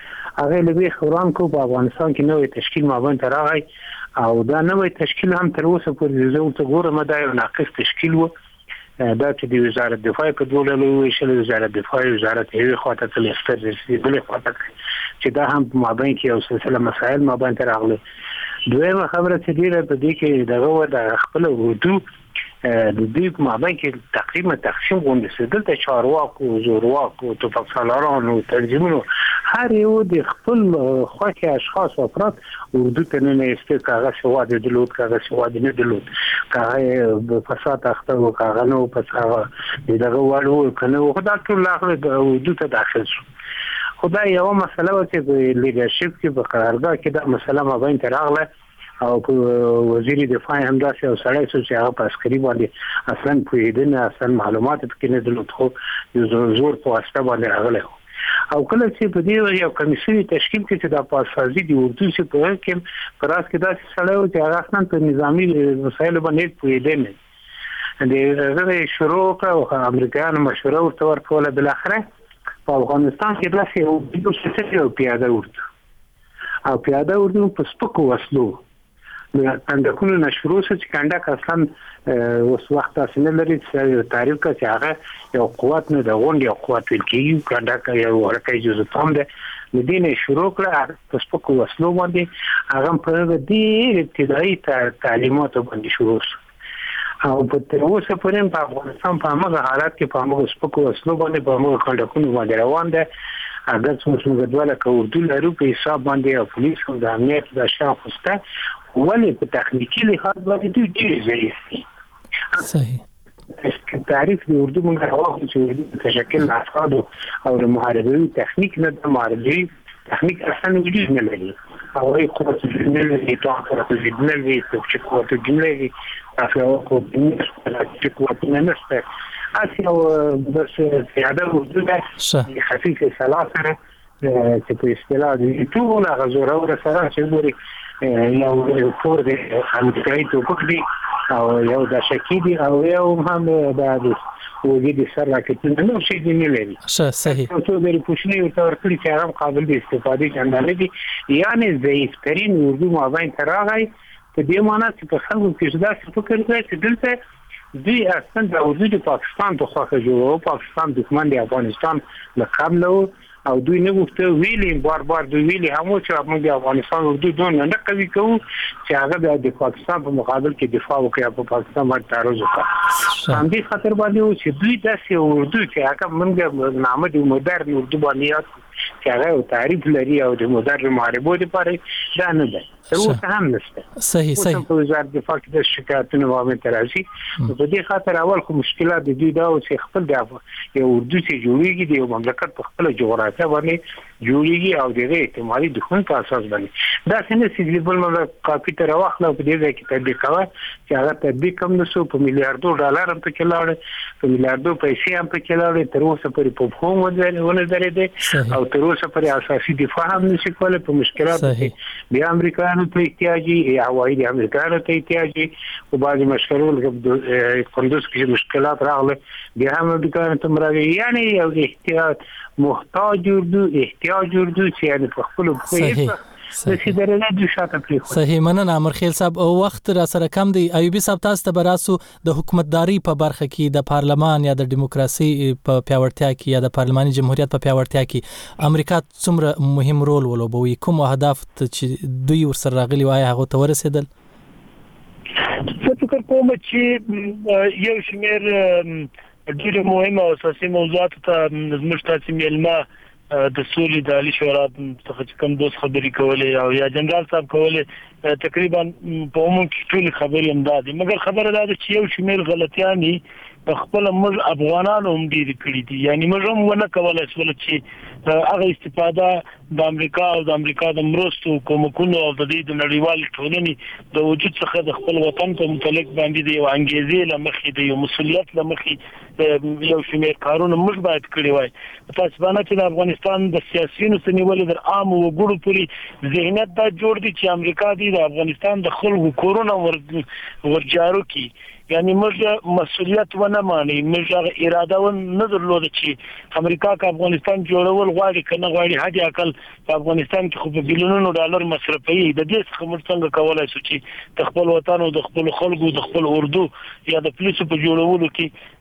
کو په افغانستان کې نوې تشکیل مابین تر راغی او دا نوې تشکیل هم تر اوسه پورې زه ورته ګورم دا یو ناقص تشکیل و دا چې د وزارت دفاع په ډول له ویشل وزارت دفاع وزارت هیوي خواته تل استر بل خواته چې دا هم په مابین کې یو سلسله مسائل مابین تر راغلي دویمه خبره چې ډیره په دې کې دغه و د خپل اردو د دې په مابین کې تقریبا تقسیم غونډه سدل ته چارواکو زورواکو توفقسالاران او ترجمانو هر یو د خپل خوښه اشخاص او افراد اردو ته نه است کاغه سواد دلود کاغه سواد نه دلود کاغه فساد اخته او کاغه نو پسغه دغه وړو کنه خدای ټول لاغه اردو ته داخل شو خدای یو مسله و چې په لیدرشپ کې په قرارداد کې دا مسله مابین ته راغله او وزیر دفاع هم داسې او سړی چې هغه په عسکري باندې اصلا پوهیدنه اصلا معلومات پکې نه درلود خو یو زور په واسطه باندې راغلی او کله چې په دې یو کمیسیون تشکیل کړي چې د پاسازي د اردو چې په کې پراس کې داسې سړی چې هغه اصلا په نظامی وسایل باندې پوهیدنه د شروع او امریکایانو مشوره ورته ورکوله بل اخره په افغانستان کې داسې یو پیاده اردو په سپکو وسلو کندکونو نشورو چې کندک اصلا اوس وخت اصلا لري چې تعریف کا چې هغه یو قوت نه د غونډ یو قوت ویل کیږي کندک یو ورکه جزء تام ده مدینه شروع کړه په سپکو وسلو باندې هغه په دې ابتدایي تعلیمات باندې شروع او په تر اوسه پورې په افغانستان په هغه حالت کې په هغه سپکو وسلو باندې په هغه کندکونو باندې روان ده اگر څومره غواړي که اردو لرو په حساب باندې او پولیس او د امنیت د شاخصته ولې په تخنیکی لحاظ باندې ډېر ضعیف دي. صحیح. تعریف د اردو موږ راوخو چې تشکیل افراد او د محاربوي تخنیک نه د محاربوي تخنیک اصلا وجود نه لري او هي قوت جمله دي طاقه جمله دي چې قوت جمله دي تاسو کو چې قوت نه نشته اصلا بس زیاده اردو ده خفیف سلاسه چې په اصطلاح دي ټول هغه زوره سره چې ګوري یو فور دي امریکایي توپک دي او یو د شکیدي او یو هم د وګړي سره راکټونه نو شي دی نه لري. صحیح. څو د پوښتنې او تورکړي چې هم قابل دي استفادې چندانه دي یعنی ضعیف ترين اردو مابین تراغی په دې معنی چې په خلکو کې دا فکر کوي چې دلته دوی اصلا د اردو د پاکستان په خواخه جوړو پاکستان دښمن دی افغانستان له قبل او دوی نه غوښته ویلي بار دوی ویلي هم چې موږ د افغانستان اردو دون نه کوي کوو چې هغه د پاکستان په مقابل کې دفاع وکړي په پاکستان باندې تعرض وکړي هم دې خاطر باندې چې دوی داسې اردو چې هغه موږ نامه د مدرن اردو باندې چې هغه تعریف لري او د مدرن محاربو لپاره دا نه ده اوس هم نشته. صحیح. په وزارت دفاع کې د شکایتونو باندې ترازی په دې خاطر اول خو مشکلات د دوی دا او چې خپل د یو اردو چې جوړیږي د یو مملکت په خپل جغرافیه باندې جوړیږي او دغه احتمالي دښمن په اساس باندې دا څنګه چې بل مملکت کاپی تر واخلو په دې ځای کې تطبیق کوي چې هغه تطبیق هم نشو په میلیارډو ډالر هم په کې لاړ په میلیارډو پیسې هم په کې لاړ تر اوسه پورې په کوم ونه درېده او تر اوسه پورې اساسي دفاع هم نشي کولای په مشکلات بیا امریکایانو ته احتیاجي یا هوایي امریکایانو ته احتیاجي او بعضی مشکلات کندوز کې مشکلات راغله بیا هم امریکایانو ته مرغي یعنی یو احتیاط محتاج اردو احتیاج اردو چې یعنی په خپل صحیح. مننه امرخیل صاحب او وخت را سره کم دی ایوبی صاحب تاسو ته براسو د حکومتداري په برخه کې د پارلمان یا د دیموکراسي په پیاوړتیا کې یا د پارلماني جمهوریت په پیاوړتیا کې امریکا څومره مهم رول ولوبوي کوم اهداف چې دوی ورسره راغلي وای هغه ته ورسېدل؟ فکر کوم چې یو شمېر ډېر مهمه او اساسي موضوعات ته زموږ تاسو میلمه د سولې د عالی شورا څخه کوم دوس خبرې کولې او یا جنرال صاحب کولې تقریبا په عموم کې ټول خبرې امدادي مګر خبره ده چې یو شمېر غلطیاں دي په خپل موږ افغانانو هم ډېر کړی دي یعنی موږ هم ونه کولای شو چې هغه استفاده د امریکا او د امریکا د مرستو کومکونو او د دې د نړیوال ټولنې د وجود څخه د خپل وطن په متعلق باندې د یو انګیزې لمخې د یو مسولیت لمخې یو شمېر کارونه موږ باید کړی وای تاسو باندې چې د افغانستان د سیاسيونو سنیول در عام وګړو پوری ذهنیت دا جوړ دي چې امریکا دی د افغانستان د خلکو کورونه ورجارو کی یعنی موږ مسولیت ونه مانی موږ اراده و نه درلود چې امریکا کا افغانستان جوړول غواړي کنه غواړي هدي عقل په افغانستان کې خو په بلیونونو ډالر مصرفي د دې څخه موږ څنګه کولای شو چې د خپل وطن او د خپل خلکو د خپل اردو یا د پولیسو په جوړولو کې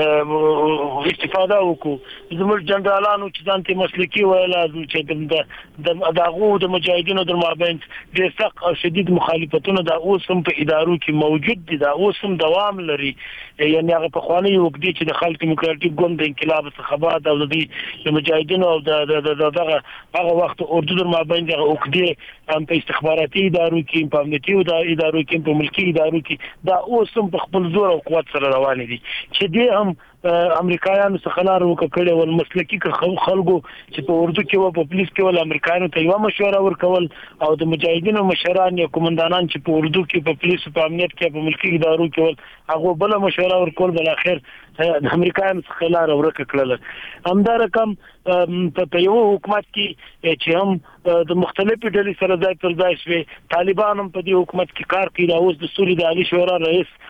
استفاده وکړو زموږ جنرالانو چې ځانته مسلکي ویل چې د دغه د مجاهدینو د مابین د سخت او شدید مخالفتونو د اوسم په ادارو کې موجود دي د اوسم دوام لري یعنی هغه په خواني وګړي چې د خلک دیموکراتیک ګوند د انقلاب څخه بعد او د مجاهدینو او د هغه وخت اردو د مابین د وګړي هم په استخباراتي ادارو کې په امنیتي ادارو کې په ملکی ادارو کې دا اوسم په خپل زور او قوت سره روان دي چې دې هم امریکایانو څخه لار وکړي ول مسلکی خلکو چې په اردو کې او په پولیس کې ول امریکایانو ته یو مشوره ورکول او د مجاهدینو مشران یا کومندانان چې په اردو کې په پولیس په امنیت کې په ملکی ادارو کې ول هغه بل مشوره ورکول بل اخر د امریکایانو څخه لار ورکه کړل همدار کم په یو حکومت کې چې هم د مختلفو ډلې سره ځای پر ځای شوي طالبان هم په دې حکومت کې کار کوي او اوس د سولې د عالی شورا رئیس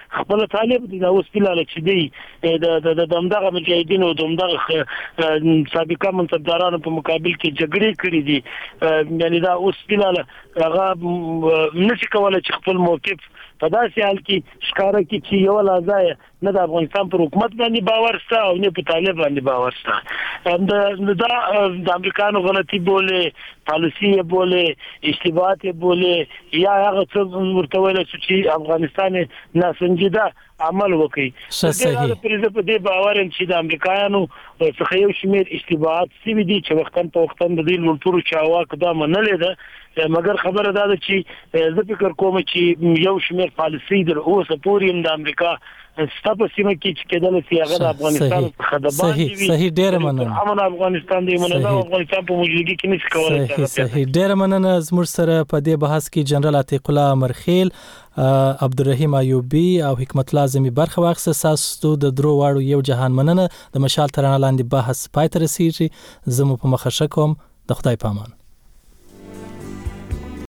خپل طالب دي دا اوس بلاله چې دی د دمدغه مجاهدینو دمدغه سابقه منصبدارانو په مقابل کې جګړې کړې دي یعنی دا اوس بلاله هغه نشي کولای چې خپل موقف په داسې حال کې ښکارا کې چې یو لازای نه د افغانستان پر حکومت باندې باور شته او نه په طالب باندې باور شته د امریکانو غلطي بوله پالیسی بوله اشتباهات بوله یا هغه څه ورته ویل چې افغانستان ناسنجیده عمل وکړي صحیح پرې په دې باور چې د امریکایانو څخه یو شمېر اشتباهات سوي دي چې وختن په وختن د دې لورتورو چاوا قدم نه لیده مګر خبره ده چې زه فکر کوم چې یو شمېر پالیسی در اوسه پورې د امریکا ستاسو سیمه کې چې کېدل چې هغه د افغانستان خدمات دي صحیح ډېر مننه امن افغانستان دی منظم افغانستان په موجودګي کې نشي کولای صحیح ډېر مننه زموږ سره په دې بحث کې جنرال عتیق الله امرخیل عبدالرحیم ایوبی او حکمت الله زمي برخه واخیسته تاسو د درو واړو یو جهان مننه د مشال ترانه لاندې بحث پای ته رسیږي زمو په مخه شکم د خدای پامان